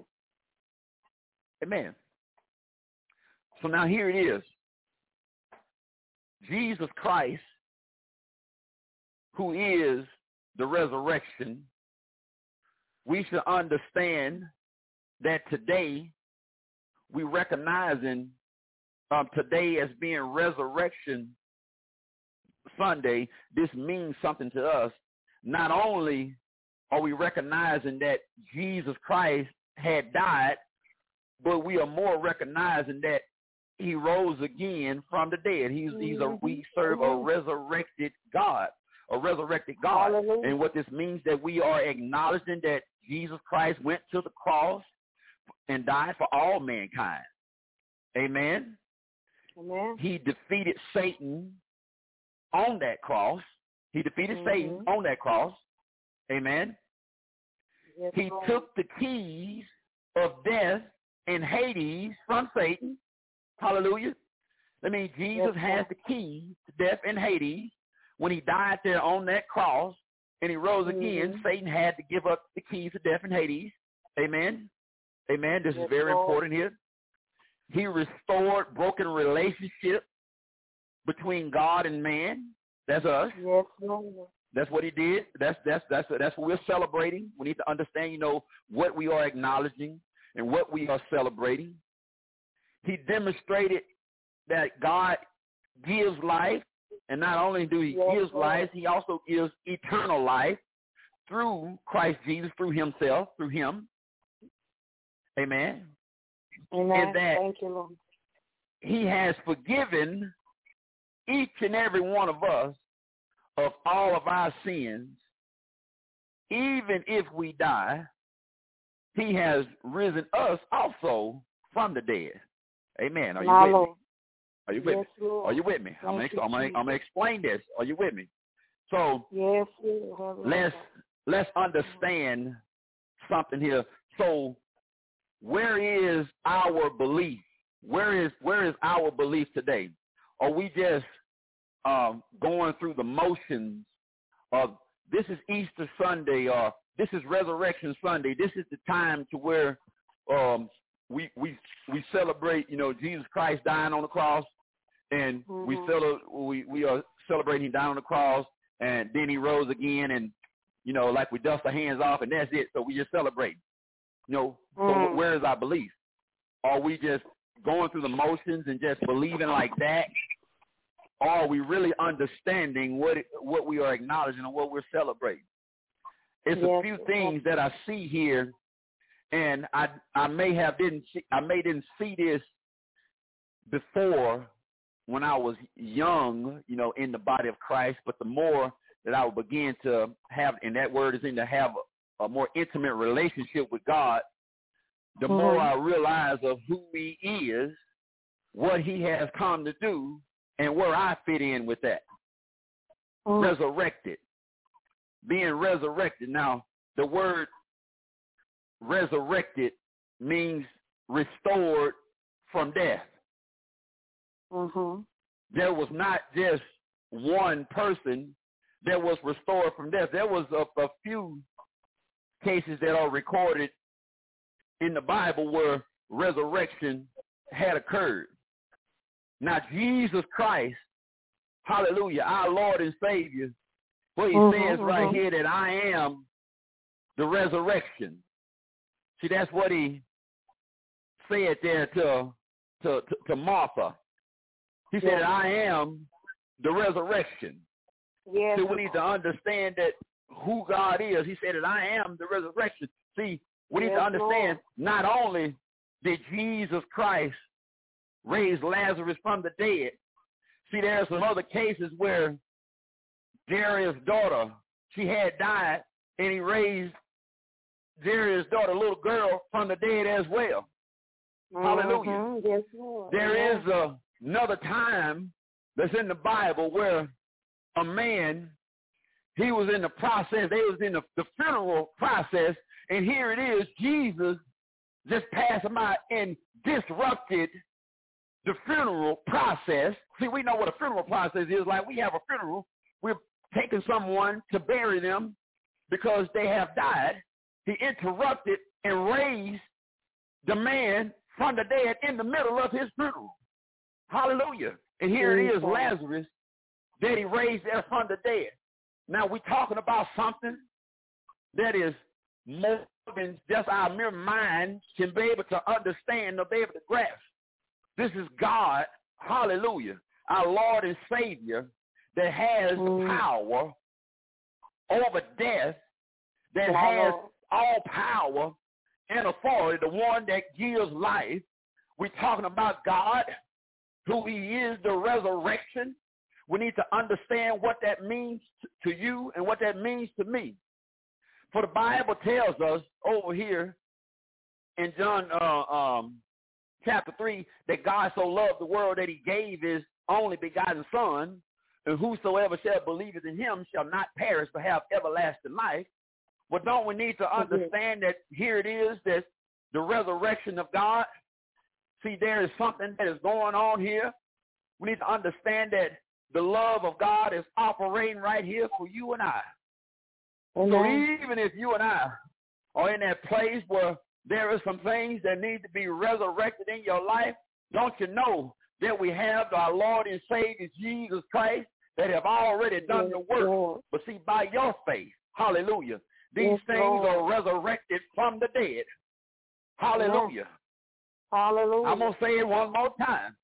Amen. So now here it is. Jesus Christ, who is the resurrection, we should understand that today we recognizing um, today as being Resurrection Sunday. This means something to us. Not only are we recognizing that Jesus Christ had died, but we are more recognizing that he rose again from the dead. He's, he's a, we serve a resurrected God, a resurrected God. Hallelujah. And what this means, that we are acknowledging that Jesus Christ went to the cross and died for all mankind. Amen. Amen. He defeated Satan on that cross. He defeated mm-hmm. Satan on that cross. Amen. Yes, he Lord. took the keys of death and Hades from Satan. Hallelujah. That means Jesus yes, has the key to death and Hades. When he died there on that cross and he rose mm-hmm. again, Satan had to give up the keys to death and Hades. Amen. Amen. This yes, is very Lord. important here. He restored broken relationship between God and man. That's us. Yes, Lord. That's what he did. That's that's that's that's what we're celebrating. We need to understand, you know, what we are acknowledging and what we are celebrating. He demonstrated that God gives life, and not only do he yes, gives Lord. life, he also gives eternal life through Christ Jesus, through himself, through him. Amen. Amen. And that Thank you, Lord. He has forgiven each and every one of us of all of our sins. Even if we die, he has risen us also from the dead. Amen. Are you My with Lord. me? Are you with yes, me? Lord. Are you with me? I'm going to explain this. Are you with me? So yes, Lord. let's let's understand something here. So where is our belief? Where is where is our belief today? Are we just um, going through the motions of this is Easter Sunday or this is Resurrection Sunday? This is the time to where um, we we we celebrate, you know, Jesus Christ dying on the cross, and mm-hmm. we celebrate we we are celebrating him down on the cross, and then he rose again, and you know, like we dust our hands off, and that's it. So we just celebrate. You know, mm. so where is our belief? Are we just going through the motions and just believing like that? Or are we really understanding what it, what we are acknowledging and what we're celebrating? It's yes, a few yes. things that I see here, and I I may have didn't see, I may didn't see this before when I was young, you know, in the body of Christ. But the more that I would begin to have, and that word is in to have a, a more intimate relationship with God, the mm-hmm. more I realize of who he is, what he has come to do, and where I fit in with that. Mm-hmm. Resurrected. Being resurrected. Now, the word resurrected means restored from death. Mm-hmm. There was not just one person that was restored from death. There was a, a few cases that are recorded in the Bible where resurrection had occurred. Now, Jesus Christ, hallelujah, our Lord and Savior, what he mm-hmm, says right mm-hmm. here that I am the resurrection. See, that's what he said there to to, to, to Martha. He yes. said, I am the resurrection. Yes. So we need to understand that who God is. He said that I am the resurrection. See, we need yes, to understand Lord. Not only did Jesus Christ raise Lazarus from the dead. See, there are some other cases where Jairus' daughter, she had died, and he raised Jairus' daughter, a little girl, from the dead as well. Mm-hmm. Hallelujah. Yes, Lord. There yes. is a, another time that's in the Bible where a man, he was in the process, they was in the, the funeral process, and here it is, Jesus just passed by and disrupted the funeral process. See, we know what a funeral process is. Like, we have a funeral. We're taking someone to bury them because they have died. He interrupted and raised the man from the dead in the middle of his funeral. Hallelujah. And here it is, Lazarus, that he raised there from the dead. Now, we're talking about something that is more than just our mere mind can be able to understand or be able to grasp. This is God, hallelujah, our Lord and Savior, that has mm. power over death, that wow. has all power and authority, the one that gives life. We're talking about God, who he is, the resurrection. We need to understand what that means to you and what that means to me. For the Bible tells us over here in John uh, um, chapter three that God so loved the world that he gave his only begotten Son, and whosoever shall believe in him shall not perish but have everlasting life. But don't we need to understand that here it is, that the resurrection of God, see, there is something that is going on here We need to understand that the love of God is operating right here for you and I. Amen. So even if you and I are in that place where there are some things that need to be resurrected in your life, don't you know that we have our Lord and Savior Jesus Christ that have already done the work? Lord. But see, by your faith, hallelujah, these Yes, things Lord. are resurrected from the dead. Hallelujah. Hallelujah. I'm going to say it one more time.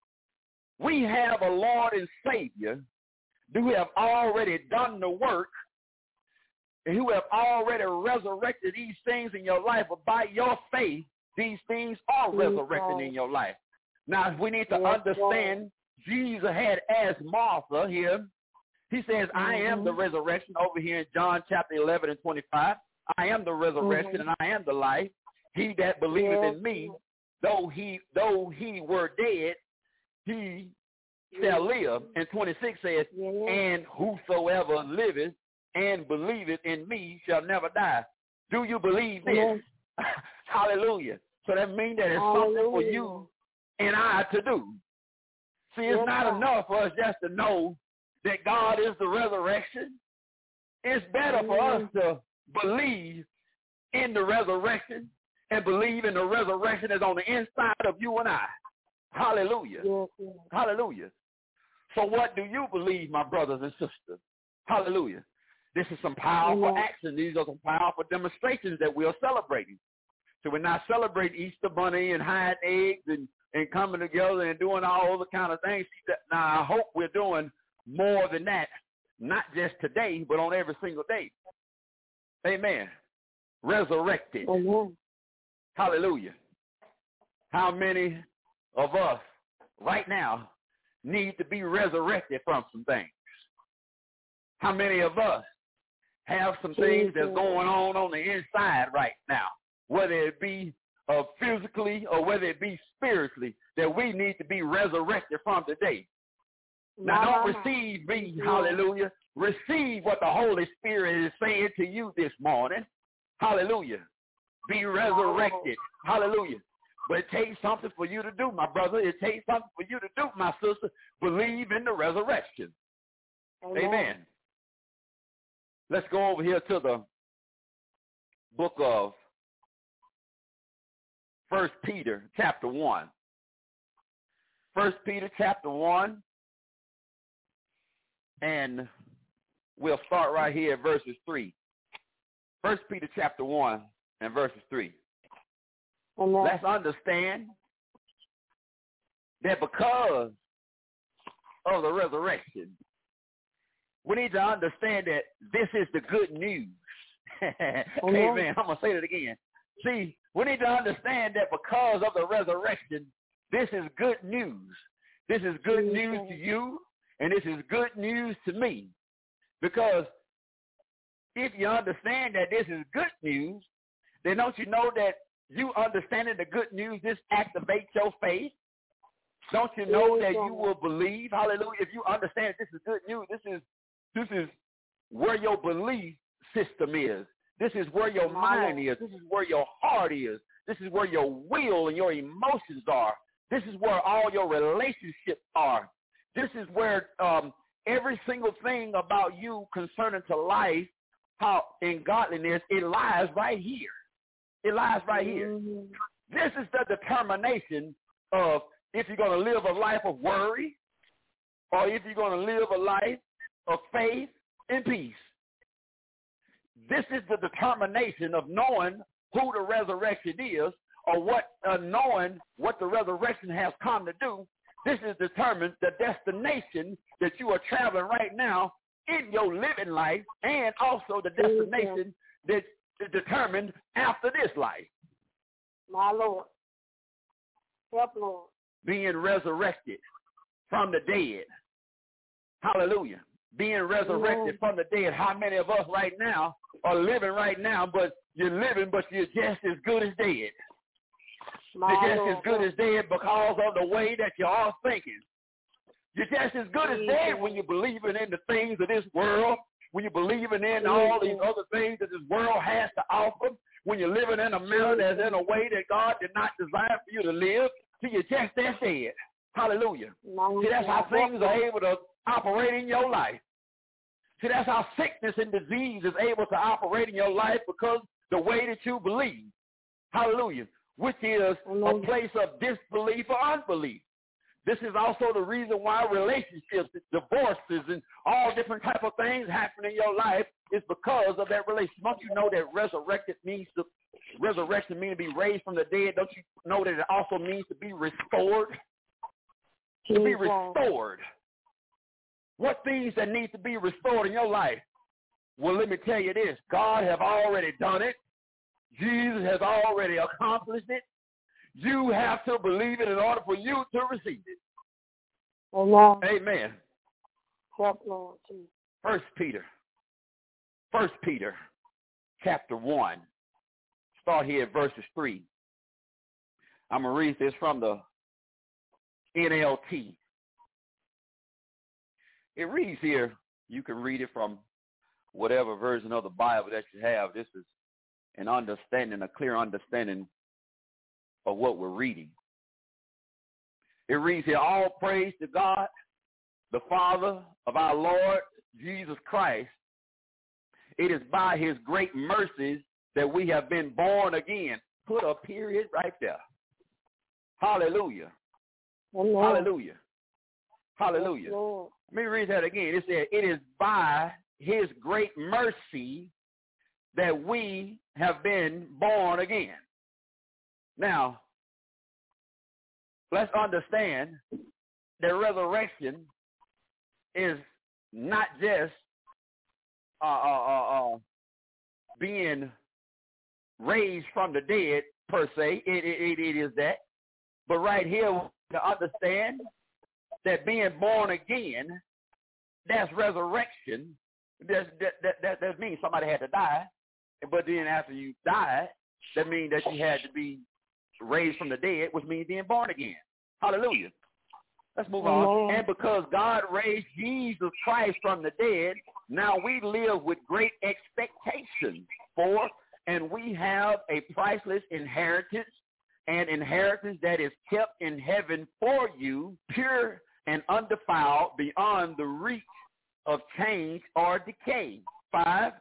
We have a Lord and Savior who have already done the work and who have already resurrected these things in your life. But by your faith, these things are Yes, resurrected Lord. in your life. Now, we need to Yes, understand Lord. Jesus had asked Martha here. He says, I am the Mm-hmm. resurrection over here in John chapter eleven and twenty-five. I am the resurrection Mhm. and I am the life. He that believeth Yes, in me, Lord. though he though he were dead, he shall live. And twenty-six says, Yes. and whosoever liveth and believeth in me shall never die. Do you believe this? Yes. Hallelujah. So that means that it's something for Hallelujah. you and I to do. See, it's Yes, not God. enough for us just to know that God is the resurrection. It's better for us to believe in the resurrection and believe in the resurrection that's on the inside of you and I. Hallelujah. Yes, yes. Hallelujah. So what do you believe, my brothers and sisters? Hallelujah. This is some powerful Amen. action. These are some powerful demonstrations that we are celebrating. So we're not celebrating Easter Bunny and hiding eggs and, and coming together and doing all the kind of things. Now, I hope we're doing more than that, not just today, but on every single day. Amen. Resurrected. Amen. Hallelujah. How many of us right now need to be resurrected from some things? How many of us have some things that's going on on the inside right now, whether it be uh, physically or whether it be spiritually, that we need to be resurrected from today? Now, don't receive me, hallelujah. Receive what the Holy Spirit is saying to you this morning. Hallelujah. Be resurrected. Hallelujah. But it takes something for you to do, my brother. It takes something for you to do, my sister. Believe in the resurrection. Amen. Amen. Let's go over here to the book of First Peter chapter one. First Peter chapter one. And we'll start right here at verses three. First Peter chapter one and verses three. Amen. Let's understand that because of the resurrection, we need to understand that this is the good news. Amen. I'm going to say that again. See, we need to understand that because of the resurrection, this is good news. This is good news to you, and this is good news to me. Because if you understand that this is good news, then don't you know that you understanding the good news, this activates your faith? Don't you know that you will believe? Hallelujah. If you understand this is good news, this is this is where your belief system is. This is where your mind is. This is where your heart is. This is where your will and your emotions are. This is where all your relationships are. This is where um, every single thing about you concerning to life, how in godliness, it lies right here. It lies right here. This is the determination of if you're going to live a life of worry or if you're going to live a life of faith and peace. This is the determination of knowing who the resurrection is or what uh, knowing what the resurrection has come to do. This is determined the destination that you are traveling right now in your living life and also the destination that is determined after this life. My Lord. Help, Lord. Being resurrected from the dead. Hallelujah. Being resurrected from the dead. How many of us right now are living right now, but you're living, but you're just as good as dead. My you're just Lord. as good as dead because of the way that you are thinking. You're just as good as dead when you're believing in the things of this world, when you're believing in all these other things that this world has to offer, when you're living in a manner that's in a way that God did not design for you to live, so you're just as dead. Hallelujah. See, that's how things are able to operate in your life. See, that's how sickness and disease is able to operate in your life, because the way that you believe. Hallelujah. Which is a place of disbelief or unbelief. This is also the reason why relationships, divorces, and all different type of things happen in your life is because of that relationship. Don't you know that resurrected means to, resurrection means to be raised from the dead? Don't you know that it also means to be restored? To be restored. What things that need to be restored in your life? Well, let me tell you this. God have already done it. Jesus has already accomplished it. You have to believe it in order for you to receive it. Amen. Amen. Help, Lord. First Peter. First Peter, chapter one. Start here at verses three. I'm going to read this from the N L T. It reads here, you can read it from whatever version of the Bible that you have. This is an understanding, a clear understanding of what we're reading. It reads here, all praise to God, the Father of our Lord Jesus Christ. It is by his great mercies that we have been born again. Put a period right there. Hallelujah. Amen. Hallelujah. Hallelujah. Yes, Let me read that again. It said, it is by his great mercy that we have been born again. Now, let's understand that resurrection is not just uh, uh, uh, uh, being raised from the dead per se. It, it, it is that. But right here, to understand that being born again, that's resurrection. That's, that, that, that, that means somebody had to die. But then after you died, that means that you had to be raised from the dead, which means being born again. Hallelujah. Let's move on. And because God raised Jesus Christ from the dead, now we live with great expectation for, and we have a priceless inheritance, an inheritance that is kept in heaven for you, pure and undefiled, beyond the reach of change or decay. Five,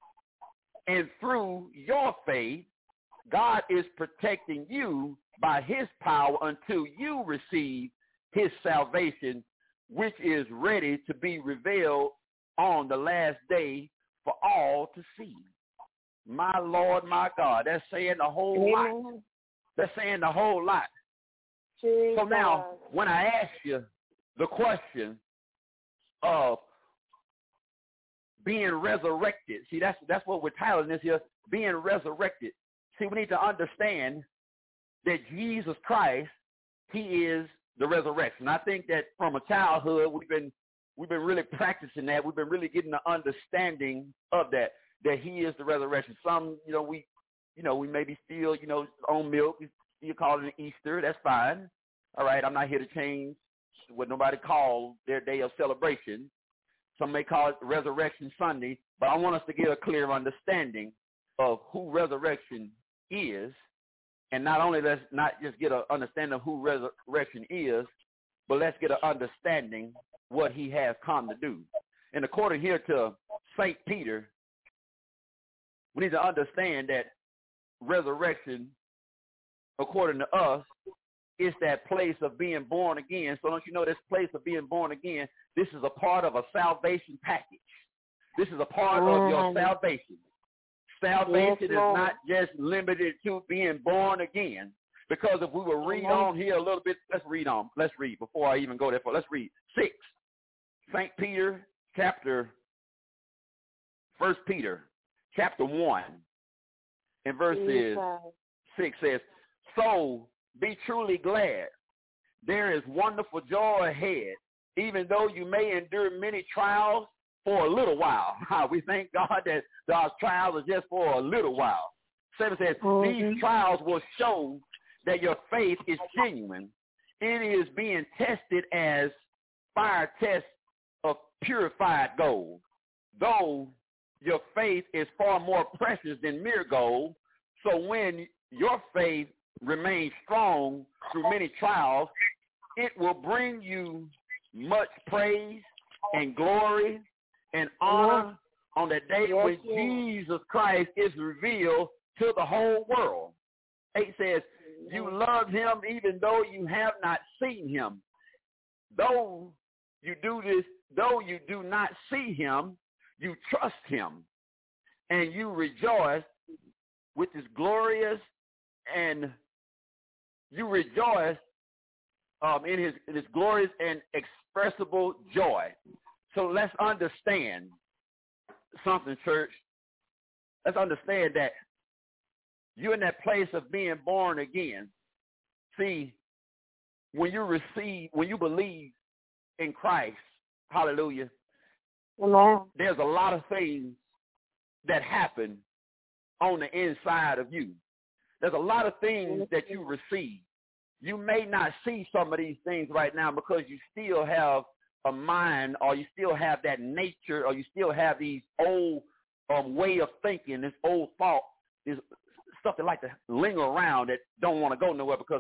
and through your faith, God is protecting you by his power until you receive his salvation, which is ready to be revealed on the last day for all to see. My Lord, my God, that's saying the whole lot. That's saying the whole lot. Jesus. So now, when I ask you the question of being resurrected, see, that's that's what we're titling this here, being resurrected. See, we need to understand that Jesus Christ, he is the resurrection. I think that from a childhood, we've been we've been really practicing that. We've been really getting the understanding of that, that he is the resurrection. Some, you know, we, you know, we maybe still, you know, on milk. You call it an Easter. That's fine. All right, I'm not here to change what nobody calls their day of celebration. Some may call it Resurrection Sunday, but I want us to get a clear understanding of who resurrection is. And not only let's not just get an understanding of who resurrection is, but let's get an understanding what he has come to do. And according here to Saint Peter, we need to understand that resurrection, according to us, is that place of being born again. So don't you know this place of being born again, this is a part of a salvation package. This is a part mm. of your salvation. Salvation yes, is not just limited to being born again. Because if we will read on here a little bit, let's read on. Let's read before I even go there. Let's read. Six. Saint Peter, chapter, First Peter, chapter one, and verses yes, six says, so be truly glad. There is wonderful joy ahead, even though you may endure many trials for a little while. We thank God that God's trials are just for a little while. Seven says, mm-hmm. These trials will show that your faith is genuine. It is being tested as fire tests of purified gold. Though your faith is far more precious than mere gold, so when your faith remains strong through many trials, it will bring you much praise and glory and honor on the day Yes, when Lord. Jesus Christ is revealed to the whole world. eight says, you love him even though you have not seen him. Though you do this, though you do not see him, you trust him, and you rejoice with his glorious, and you rejoice um, in his in his glorious and expressible joy. So let's understand something, church. Let's understand that you're in that place of being born again. See, when you receive, when you believe in Christ, hallelujah, Amen. there's a lot of things that happen on the inside of you. There's a lot of things that you receive. You may not see some of these things right now because you still have a mind, or you still have that nature, or you still have these old um, way of thinking, this old thought, this stuff that like to linger around that don't want to go nowhere. Because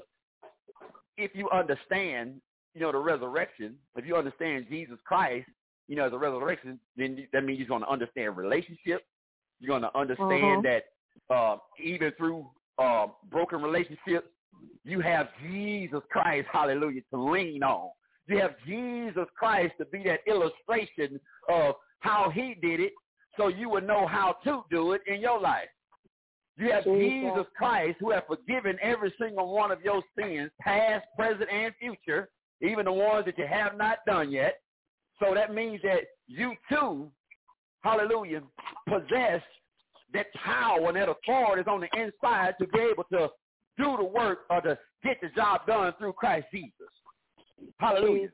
if you understand, you know, the resurrection, if you understand Jesus Christ, you know, the resurrection, then that means you're going to understand relationships. You're going to understand Uh-huh. that uh, even through uh, broken relationships, you have Jesus Christ, hallelujah, to lean on. You have Jesus Christ to be that illustration of how he did it, so you would know how to do it in your life. You have Jesus. Jesus Christ, who has forgiven every single one of your sins, past, present, and future, even the ones that you have not done yet. So that means that you too, hallelujah, possess that power and that authority is on the inside to be able to do the work or to get the job done through Christ Jesus. Hallelujah.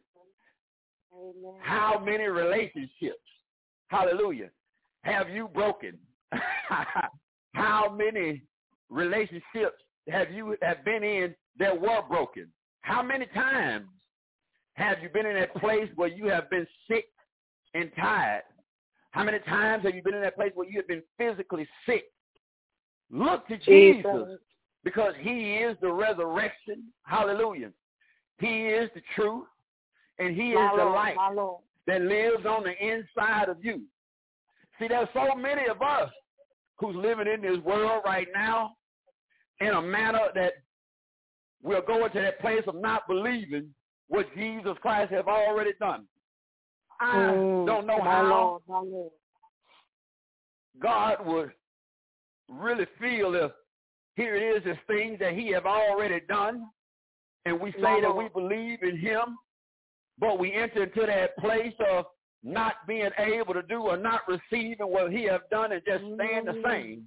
Amen. How many relationships, hallelujah, have you broken? How many relationships have you have been in that were broken? How many times have you been in that place where you have been sick and tired? How many times have you been in that place where you have been physically sick? Look to Jesus, Jesus. because he is the resurrection. Hallelujah. He is the truth, and he My is the Lord, light my Lord. that lives on the inside of you. See, there's so many of us who's living in this world right now in a manner that we're going to that place of not believing what Jesus Christ has already done. I Mm, don't know my how Lord, my Lord. God would really feel if here it is, this things that he have already done, and we say My that we Lord. believe in him, but we enter into that place of not being able to do or not receiving what he have done and just stand the same.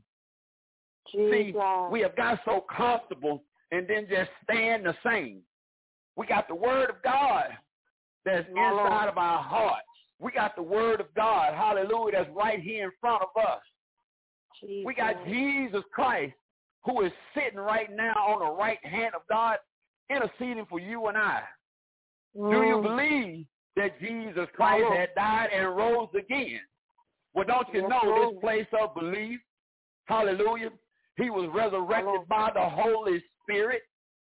See, Jesus. we have got so comfortable and then just stand the same. We got the word of God that's My inside Lord. of our hearts. We got the word of God, hallelujah, that's right here in front of us. Jesus. We got Jesus Christ, who is sitting right now on the right hand of God, interceding for you and I. Mm. Do you believe that Jesus Christ Lord. had died and rose again? Well, don't you Yes, know Lord. this place of belief, hallelujah, he was resurrected Lord. by the Holy Spirit.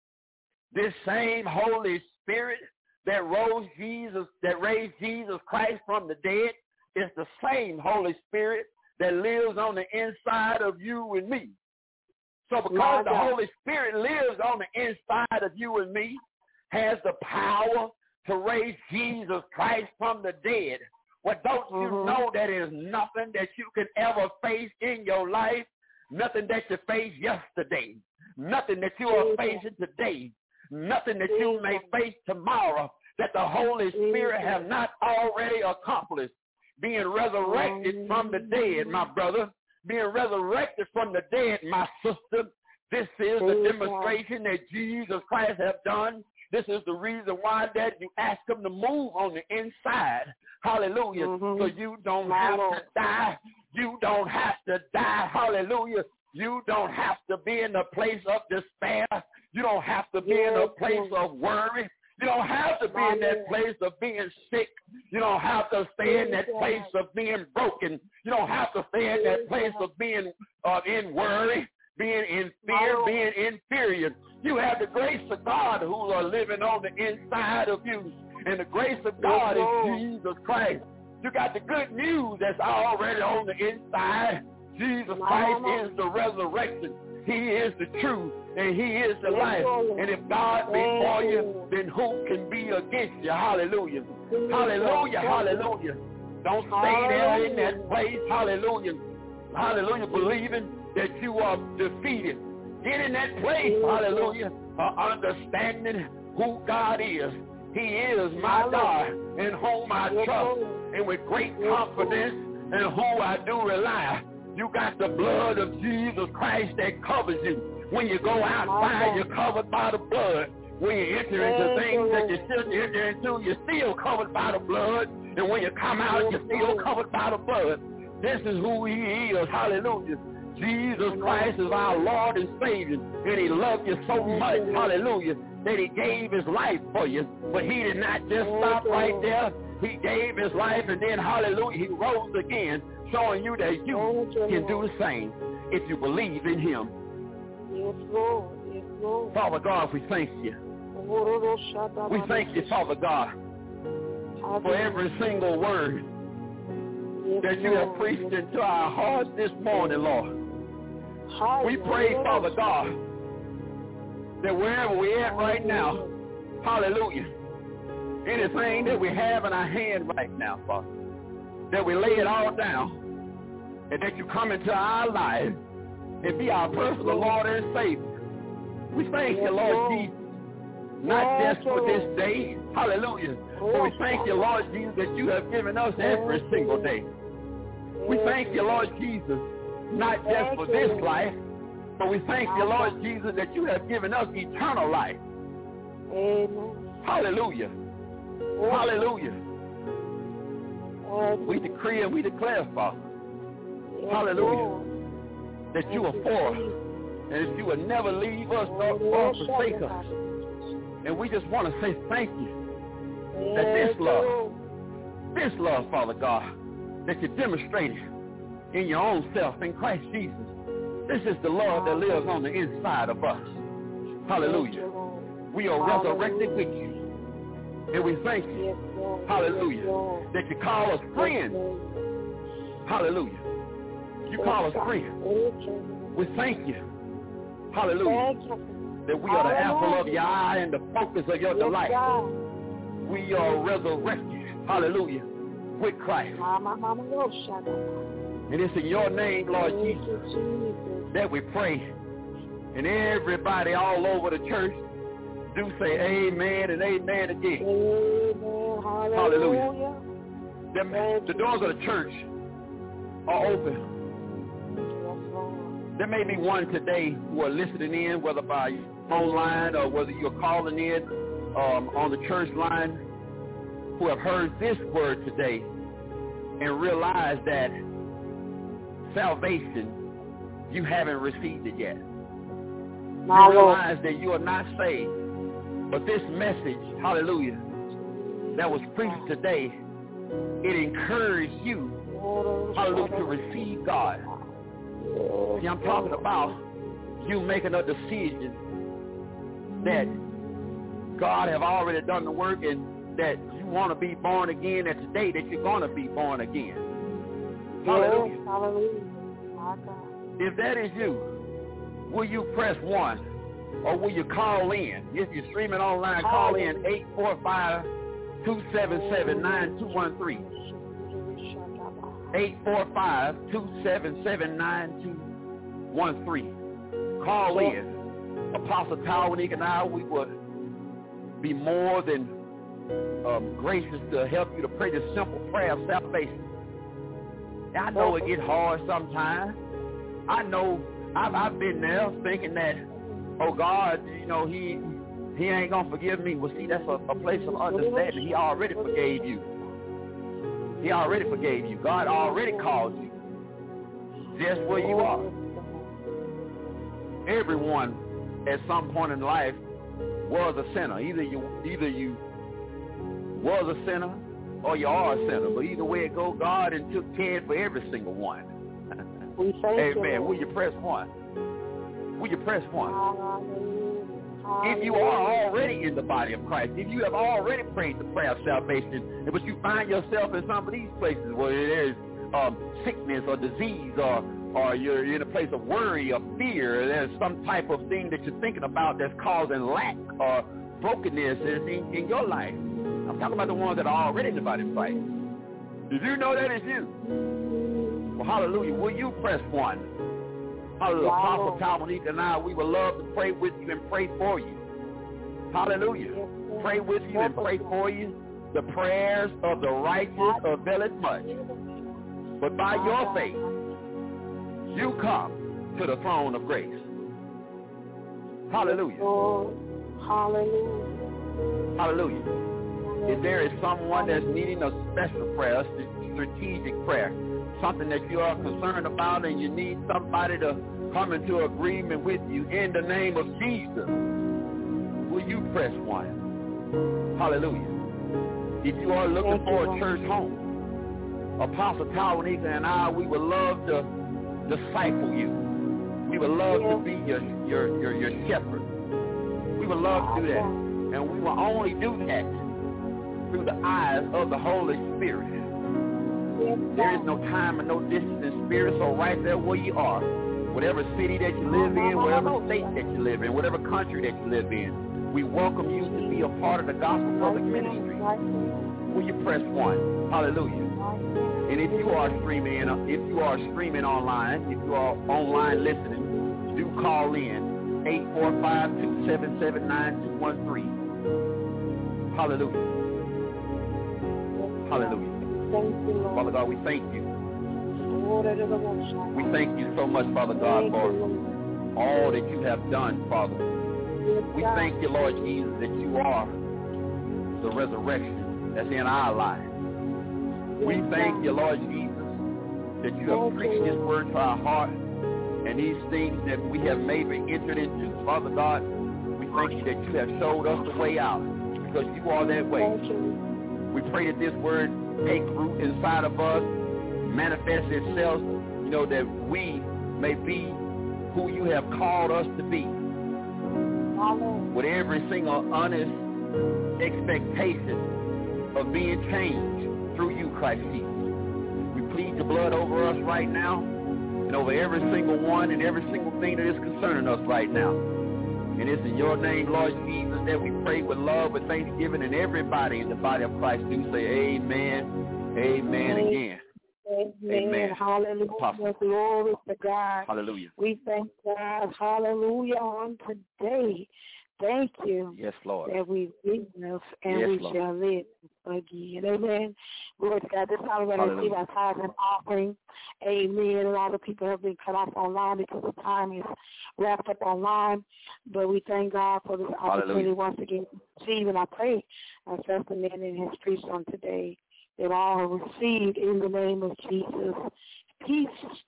This same Holy Spirit that rose Jesus, that raised Jesus Christ from the dead, is the same Holy Spirit that lives on the inside of you and me. So because My the God. Holy Spirit lives on the inside of you and me, has the power to raise Jesus Christ from the dead. Well, don't you Mhm. know that is nothing that you can ever face in your life, nothing that you faced yesterday, nothing that you are Jesus. facing today, nothing that you may Jesus. face tomorrow that the Holy Spirit Jesus. have not already accomplished. Being resurrected from the dead, my brother, being resurrected from the dead, my sister, this is the Jesus. demonstration that Jesus Christ have done. This is the reason why that you ask him to move on the inside. Hallelujah. Mhm. So you don't My have Lord. to die. You don't have to die. Hallelujah. You don't have to be in a place of despair. You don't have to be in a Yes, place Lord. of worry. You don't have to be My in that Lord. place of being sick. You don't have to stay in that Jesus. place of being broken. You don't have to stay in that place of being uh, in worry. being in fear, being inferior. You have the grace of God who are living on the inside of you. And the grace of God is Jesus Christ. You got the good news that's already on the inside. Jesus Christ is the resurrection. He is the truth, and he is the life. And if God be for you, then who can be against you? Hallelujah. Hallelujah, hallelujah. Don't stay there in that place. Hallelujah. Hallelujah, believing that you are defeated. Get in that place, hallelujah, uh, understanding who God is. He is my God in whom I trust, and with great confidence in whom I do rely. You got the blood of Jesus Christ that covers you. When you go outside, you're covered by the blood. When you enter into things that you shouldn't enter into, you're still covered by the blood. And when you come out, you're still covered by the blood. This is who he is. Hallelujah. Jesus Christ is our Lord and Savior, and he loved you so much, hallelujah, that he gave his life for you. But he did not just stop right there. He gave his life, and then, hallelujah, he rose again, showing you that you can do the same if you believe in him. Yes, Lord. Yes, Lord. Father God, we thank you. We thank you, Father God, for every single word that you have preached into our hearts this morning, Lord. We pray, Father God, that wherever we're at right now, hallelujah, anything that we have in our hand right now, Father, that we lay it all down, and that you come into our lives and be our personal Lord and Savior. We thank you, Lord Jesus, not just for this day, hallelujah, but we thank you, Lord Jesus, that you have given us every single day. We thank you, Lord Jesus, not just for this life, but we thank you, Lord Jesus, that you have given us eternal life. Amen. Hallelujah. Hallelujah. We decree and we declare, Father, hallelujah, that you are for us, and that you will never leave us nor forsake us. And we just want to say thank you that this love, this love, Father God, that you demonstrated in your own self in Christ Jesus. This is the love that lives on the inside of us. Hallelujah. We are resurrected with you. And we thank you, hallelujah, that you call us friends. Hallelujah. You call us friends. We thank you, hallelujah, that we are the apple of your eye and the focus of your delight. We are resurrected, hallelujah, with Christ. And it's in your name, Lord Jesus, that we pray. And everybody all over the church do say amen and amen again. Amen. Hallelujah. The, the doors of the church are open. There may be one today who are listening in, whether by phone line or whether you're calling in um, on the church line, who have heard this word today and realize that salvation, you haven't received it yet. You realize that you are not saved. But this message, hallelujah, that was preached today, it encouraged you, hallelujah, to receive God. See, I'm talking about you making a decision that God have already done the work and that you want to be born again, and today that you're going to be born again. Hallelujah. Hallelujah. If that is you, will you press one? Or will you call in? If you're streaming online, call in eight four five, two seven seven, nine two one three. eight four five, two seven seven, nine two one three. Call in. Apostle Tawanique and I, we would be more than um, gracious to help you to pray the simple prayer of salvation. I know it gets hard sometimes. I know I've, I've been there thinking that, oh, God, you know, he he ain't going to forgive me. Well, see, that's a, a place of understanding. He already forgave you. He already forgave you. God already called you just where you are. Everyone at some point in life was a sinner. Either you either you was a sinner or you are a sinner. But either way it goes, God and took care for every single one. We thank Amen. you. Will you press one? Will you press one? If you are already in the body of Christ, if you have already prayed the prayer of salvation, but you find yourself in some of these places where there is um, sickness or disease, or or you're in a place of worry or fear, there's some type of thing that you're thinking about that's causing lack or brokenness in, in your life. I'm talking about the ones that are already in the body of Christ. Did you know that is you? Well, hallelujah. Will you press one? Hallelujah. Apostle Talmonique and I, we would love to pray with you and pray for you. Hallelujah. Pray with you and pray for you. The prayers of the righteous availeth much. But by your faith, you come to the throne of grace. Hallelujah. Hallelujah. Hallelujah. If there is someone that's needing a special prayer, a strategic prayer, something that you are concerned about and you need somebody to come into agreement with you in the name of Jesus, will you press one? Hallelujah. If you are looking for a church home, Apostle Talmonique and I, we would love to disciple you. We would love to be your, your, your, your shepherd. We would love to do that. And we will only do that through the eyes of the Holy Spirit. There is no time and no distance in spirit, so right there where you are, whatever city that you live in, whatever state that you live in, whatever country that you live in, we welcome you to be a part of the Gospel Public Ministry. Will you press one? Hallelujah. And if you are streaming, if you are streaming online, if you are online listening, do call in eight four five, two seven seven, nine two one three. Hallelujah. Hallelujah. Father God, we thank you. We thank you so much, Father God, for all that you have done, Father. We thank you, Lord Jesus, that you are the resurrection that's in our lives. We thank you, Lord Jesus, that you have preached this word to our heart, and these things that we have maybe entered into, Father God, we thank you that you have showed us the way out, because you are that way. We pray that this word take root inside of us, manifest itself, you know, that we may be who you have called us to be. With every single honest expectation of being changed through you, Christ Jesus. We plead your blood over us right now and over every single one and every single thing that is concerning us right now. And it's in your name, Lord Jesus, that we pray with love, with thanksgiving, and everybody in the body of Christ do say amen, amen again. Amen. Amen. Hallelujah. Apostle. Glory to God. Hallelujah. We thank God. Hallelujah on today. Thank you. Yes, Lord. That we live and yes, we Lord. shall live again. Amen. Glory to God. This time we're going to receive our tithes and offering. Amen. A lot of people have been cut off online because the time is wrapped up online. But we thank God for this opportunity Hallelujah. once again to receive. And I pray as the man in his preached on today, that all have received in the name of Jesus. Peace.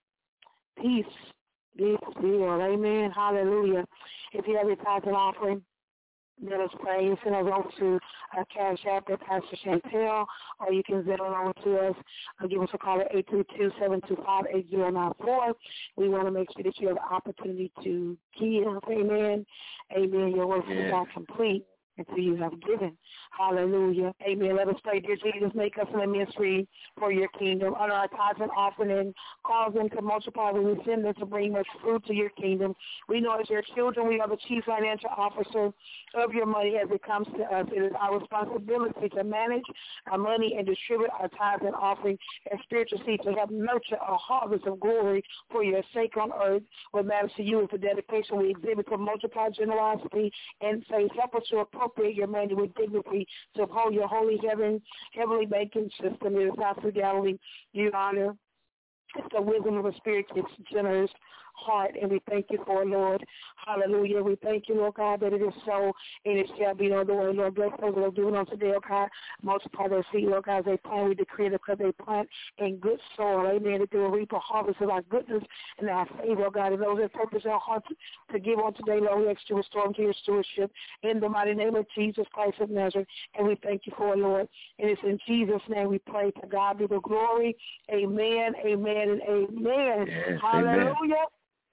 Peace. Be still. Amen. Hallelujah. If you have your tithes and offering, let us pray. You send us over to our Cash App at Pastor Chantel, or you can send it over to us. Or give us a call at eight three two, seven two five, eight zero nine four. We want to make sure that you have the opportunity to give. Amen. Amen. Your work is not complete until you have given. Hallelujah. Amen. Let us pray. Dear Jesus, make us a ministry for your kingdom. Honor our tithes and offering and cause them to multiply when we send them to bring much fruit to your kingdom. We know as your children, we are the chief financial officer of your money as it comes to us. It is our responsibility to manage our money and distribute our tithes and offering as spiritual seeds to help nurture a harvest of glory for your sake on earth. What matters to you is the dedication we exhibit to multiply generosity and faith. Help us to appropriate your money with dignity to uphold your holy heaven, heavenly banking system. It is not frugality, you honor. It's the wisdom of a spirit, it's generous heart, and we thank you for it, Lord. Hallelujah. We thank you, Lord God, that it is so, and it shall be no other way. Lord, bless those that are doing on today, oh God. Multiply their seed, Lord God, as they plant. We decree that because they plant in good soil, amen, that they will reap a harvest of our goodness and our favor, oh God. And those that purpose their hearts to give on today, Lord, we ask you to restore them to your stewardship in the mighty name of Jesus Christ of Nazareth. And we thank you for it, Lord. And it's in Jesus' name we pray. To God be the glory. Amen, amen, and amen. Yes, hallelujah. Amen.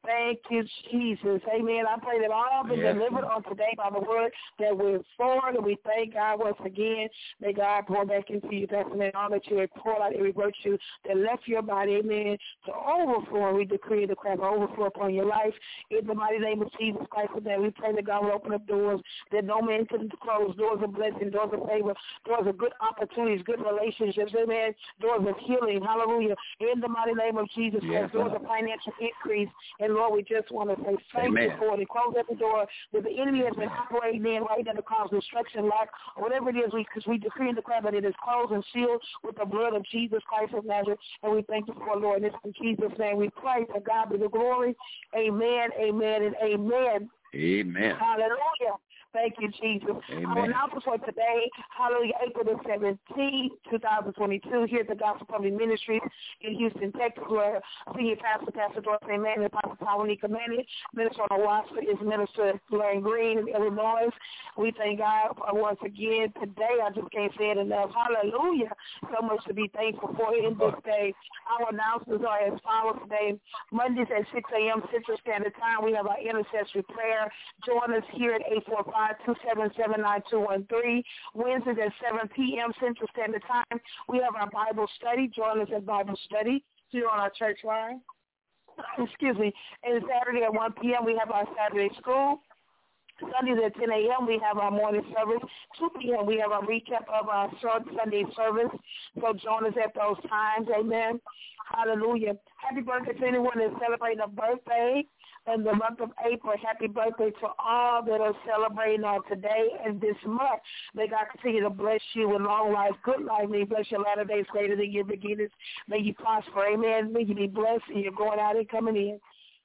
Thank you, Jesus. Amen. I pray that all been Yes. delivered on today by the word that we're forward, and we thank God once again. May God pour back into you, Pastor Man, all that you have poured out, every virtue that left your body, amen, to overflow. And we decree and declare the overflow upon your life. In the mighty name of Jesus Christ, today we pray that God will open up doors that no man can close, doors of blessing, doors of favor, doors of good opportunities, good relationships, amen, doors of healing, hallelujah. In the mighty name of Jesus Yes, Christ, doors Lord. of financial increase. And Lord, we just want to say thank Amen. you for it. And close every door that the enemy has been operating in right now to cause destruction, lack, or whatever it is, because we, we decree and declare that it is closed and sealed with the blood of Jesus Christ of Nazareth. And we thank you for it, Lord. And it's in Jesus' name we pray. To God be the glory. Amen, amen, and amen. Amen. Hallelujah. Thank you, Jesus. Amen. Our announcement for today, hallelujah, April the seventeenth, twenty twenty-two, here at the Gospel Public Ministries in Houston, Texas, where Senior Pastor, Pastor Dorothy Manning, Pastor Tawanika Manning, Minister on Waspa is Minister Lauren Green in Illinois. We thank God once again today. I just can't say it enough. Hallelujah. So much to be thankful for in this day. Our announcements are as follows today. Mondays at six a.m. Central Standard Time, we have our intercessory prayer. Join us here at eight four five, two seven seven, nine two one three. Wednesdays at seven p.m. Central Standard Time, we have our Bible study. Join us at Bible study here on our church line. Excuse me. And Saturday at one p.m., we have our Saturday school. Sundays at ten a.m., we have our morning service. two p.m., we have a recap of our Sunday service. So join us at those times. Amen. Hallelujah. Happy birthday to anyone that's celebrating a birthday in the month of April. Happy birthday to all that are celebrating on today and this month. May God continue to bless you with long life, good life. May He bless your latter days greater than your beginnings. May you prosper. Amen. May you be blessed and you're going out and coming in.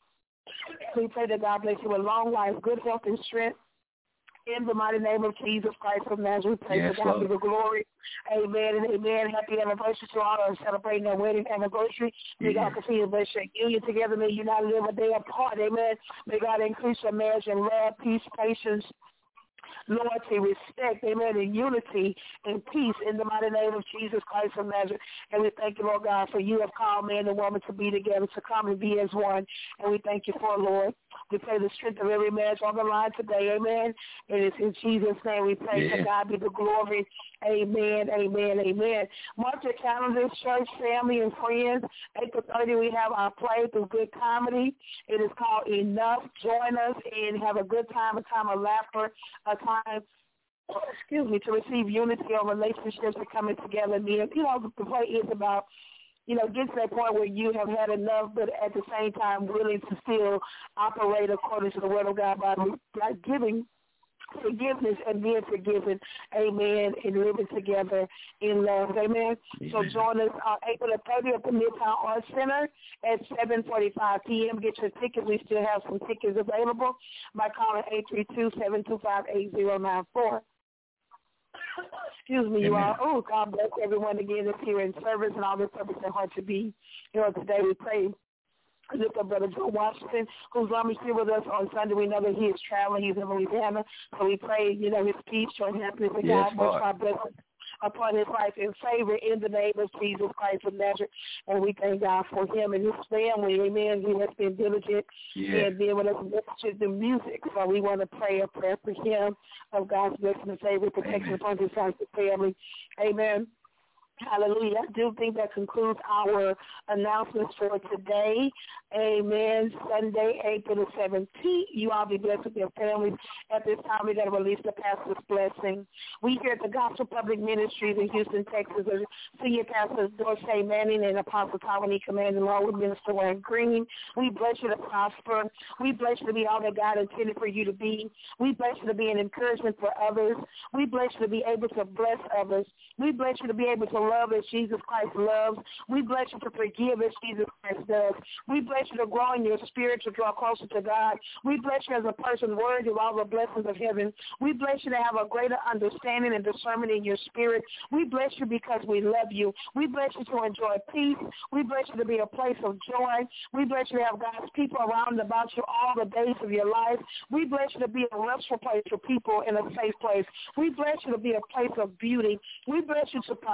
We pray that God bless you with long life, good health, and strength. In the mighty name of Jesus Christ of Nazareth, we pray Yes, for God Lord. be the glory. Amen and amen. Happy anniversary to all who are celebrating their wedding anniversary. May Yes. God continue to bless your union together. May you not live a day apart. Amen. May God increase your marriage in love, peace, patience, loyalty, respect, amen, and unity and peace in the mighty name of Jesus Christ of Nazareth. And we thank you, Lord God, for you have called man and woman to be together, to come and be as one. And we thank you for it, Lord. We pray the strength of every marriage on the line today, amen. And it's in Jesus' name we pray. Yeah. To God be the glory. Amen, amen, amen. Mark your calendars, church, family, and friends. April thirtieth, we have our play through good comedy. It is called Enough. Join us and have a good time, a time of laughter, a time, excuse me, to receive unity on relationships and coming together. And, you know, the play is about, you know, get to that point where you have had enough, but at the same time willing to still operate according to the word of God by, by giving forgiveness and being forgiven, amen, and living together in love, amen. Amen. So join us on April the thirtieth at the Midtown Arts Center at seven forty-five p.m. Get your tickets. We still have some tickets available by calling eight three two, seven two five, eight zero nine four. Excuse me, you all. Oh, God bless everyone again that's here in service and all the purpose and heart to be here today. We pray. Lift up Brother Joe Washington, who's on here with us on Sunday. We know that he is traveling. He's in Louisiana. So we pray, you know, his peace, joy, and happiness, and Yes, God bless Lord. our blessings upon his life and favor in the name of Jesus Christ of Nazareth. And we thank God for him and his family. Amen. He has been diligent Yes. and being with us to the music. So we want to pray a prayer for him of God's blessing and favor, protection Amen. upon his son's family. Amen. Hallelujah. I do think that concludes our announcements for today. Amen. Sunday, April the seventeenth. You all be blessed with your families. At this time, we're going to release the pastor's blessing. We here at the Gospel Public Ministries in Houston, Texas, are Senior Pastor Dorsey Manning and Apostle Tawanika Manning, along with Minister Wayne Green. We bless you to prosper. We bless you to be all that God intended for you to be. We bless you to be an encouragement for others. We bless you to be able to bless others. We bless you to be able to love as Jesus Christ loves. We bless you to forgive as Jesus Christ does. We bless you to grow in your spirit, to draw closer to God. We bless you as a person worthy of all the blessings of heaven. We bless you to have a greater understanding and discernment in your spirit. We bless you because we love you. We bless you to enjoy peace. We bless you to be a place of joy. We bless you to have God's people around about you all the days of your life. We bless you to be a restful place for people in a safe place. We bless you to be a place of beauty. We bless you to prosperity.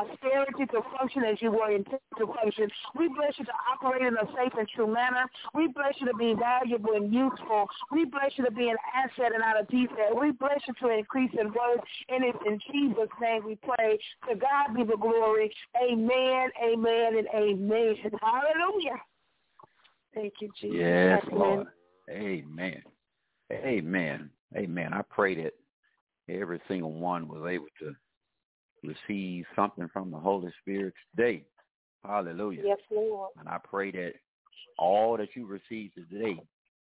authority to function as you were intended to function. We bless you to operate in a safe and true manner. We bless you to be valuable and useful. We bless you to be an asset and not a defect. We bless you to increase in worth. And it's in Jesus' name we pray. To God be the glory. Amen, amen, and amen. Hallelujah. Thank you, Jesus. Yes, Lord. Amen. Amen. Amen. I pray that every single one was able to receive something from the Holy Spirit today. Hallelujah. Yes, Lord. And I pray that all that you received today,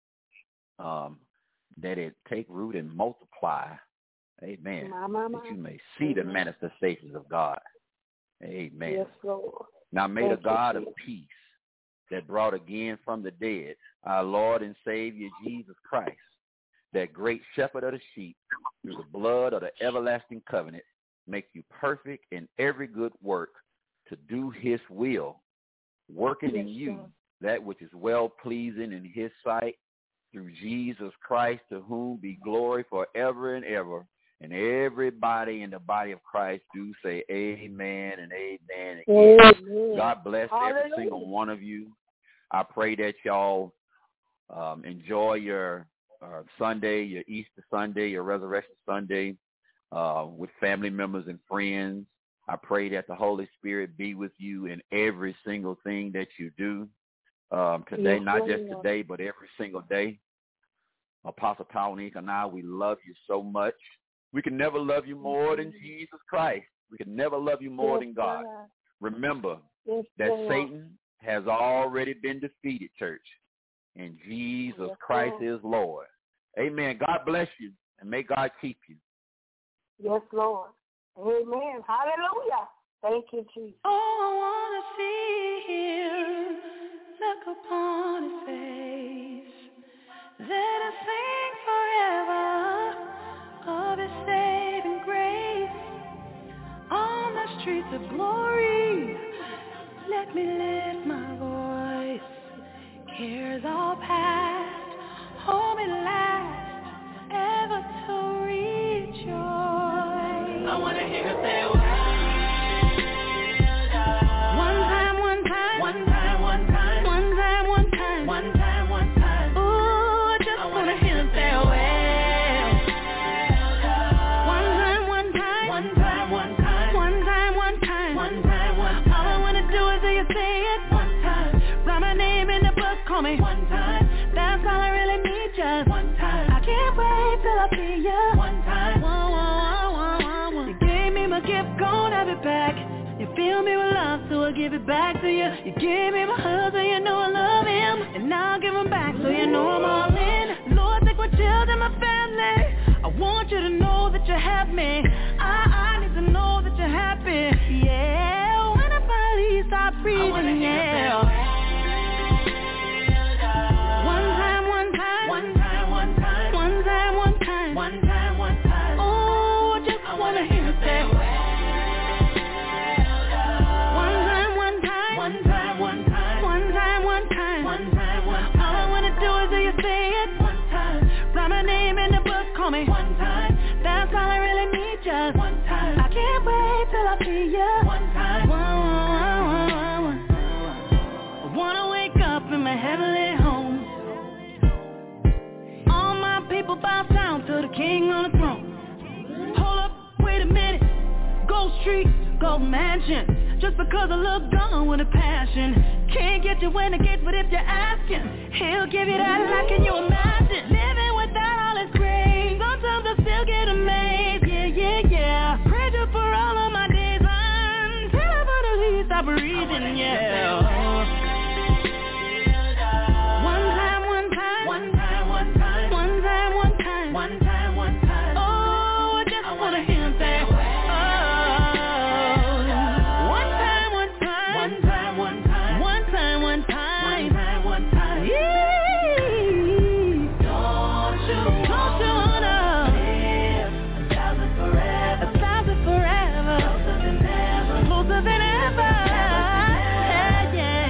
um, that it take root and multiply. Amen. My, my, my. That you may see the manifestations of God. Amen. Yes, Lord. Now may Thank the God you, of peace that brought again from the dead our Lord and Savior Jesus Christ, that great shepherd of the sheep, through the blood of the everlasting covenant, make you perfect in every good work to do his will, working yes, in you Lord. that which is well-pleasing in his sight, through Jesus Christ, to whom be glory forever and ever. And everybody in the body of Christ do say amen and amen again. Amen. God bless Hallelujah. every single one of you. I pray that y'all um, enjoy your uh, Sunday, your Easter Sunday, your Resurrection Sunday uh, with family members and friends. I pray that the Holy Spirit be with you in every single thing that you do um, today, yes, not just Lord. today, but every single day. Apostle Townique and I, we love you so much. We can never love you more than Jesus Christ. We can never love you more yes, than God. God. Remember yes, that Lord. Satan has already been defeated, church, and Jesus yes, Christ Lord. is Lord. Amen. God bless you, and may God keep you. Yes, Lord. Amen. Hallelujah. Thank you, Jesus. Oh, I want to see him look upon his face. Let us sing forever of his saving grace. On the streets of glory, let me lift my voice. Cares all past, home at last, ever to rejoice. I want to hear her say, one time, one time, one time, one time, one time, one time, one time, one time. Ooh, I just want to hear her say, well, one time, one time, one time, one time, one time, one time, one time, one time. All I want to do is hear you say it one time. Write my name in the book, call me one time. That's all I really need, just one time. I can't wait till I see you one time. Whoa, whoa, whoa, whoa, whoa. You gave me my gift, gon' have it back. You fill me with love, so I give it back to you. You gave me my husband, you know I love him. And now I give him back, so you know I'm all in. Lord, take my children, my family. I want you to know that you have me. I, I need to know that you're happy. Yeah, when I finally stop breathing, yeah. One time, one time, one time, one time, one time, one time, one time, one time. Oh, I just wanna hear you say, one time, one time, one time, one time, one time, one time, one time, one time. All I wanna do is hear you say it one time. Write my name in the book, call me one time. That's all I really need, just one time. I can't wait till I see you one time. One, one, one, one, one. I wanna wake up in my heavenly home. All my people bow down to the King on the throne. Hold up, wait a minute. Gold Street, Gold Mansion. Just because I look gone with a passion. Can't get you when I get, but if you're asking, he'll give you that like, can you imagine? Living without all his grace. Sometimes I still get amazed. Yeah, yeah, yeah. Praise you for all of my days until I finally stop breathing, yeah. One time, one time, one time, one time, one time, one time, one time, one time. Oh, I just wanna hear him say, oh. One time, one time, one time, one time, one time, one time, one time, one time. Yeah. Don't you, don't you wanna live a thousand forever, a thousand forever, closer than ever, closer than ever. Yeah, yeah.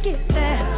it there.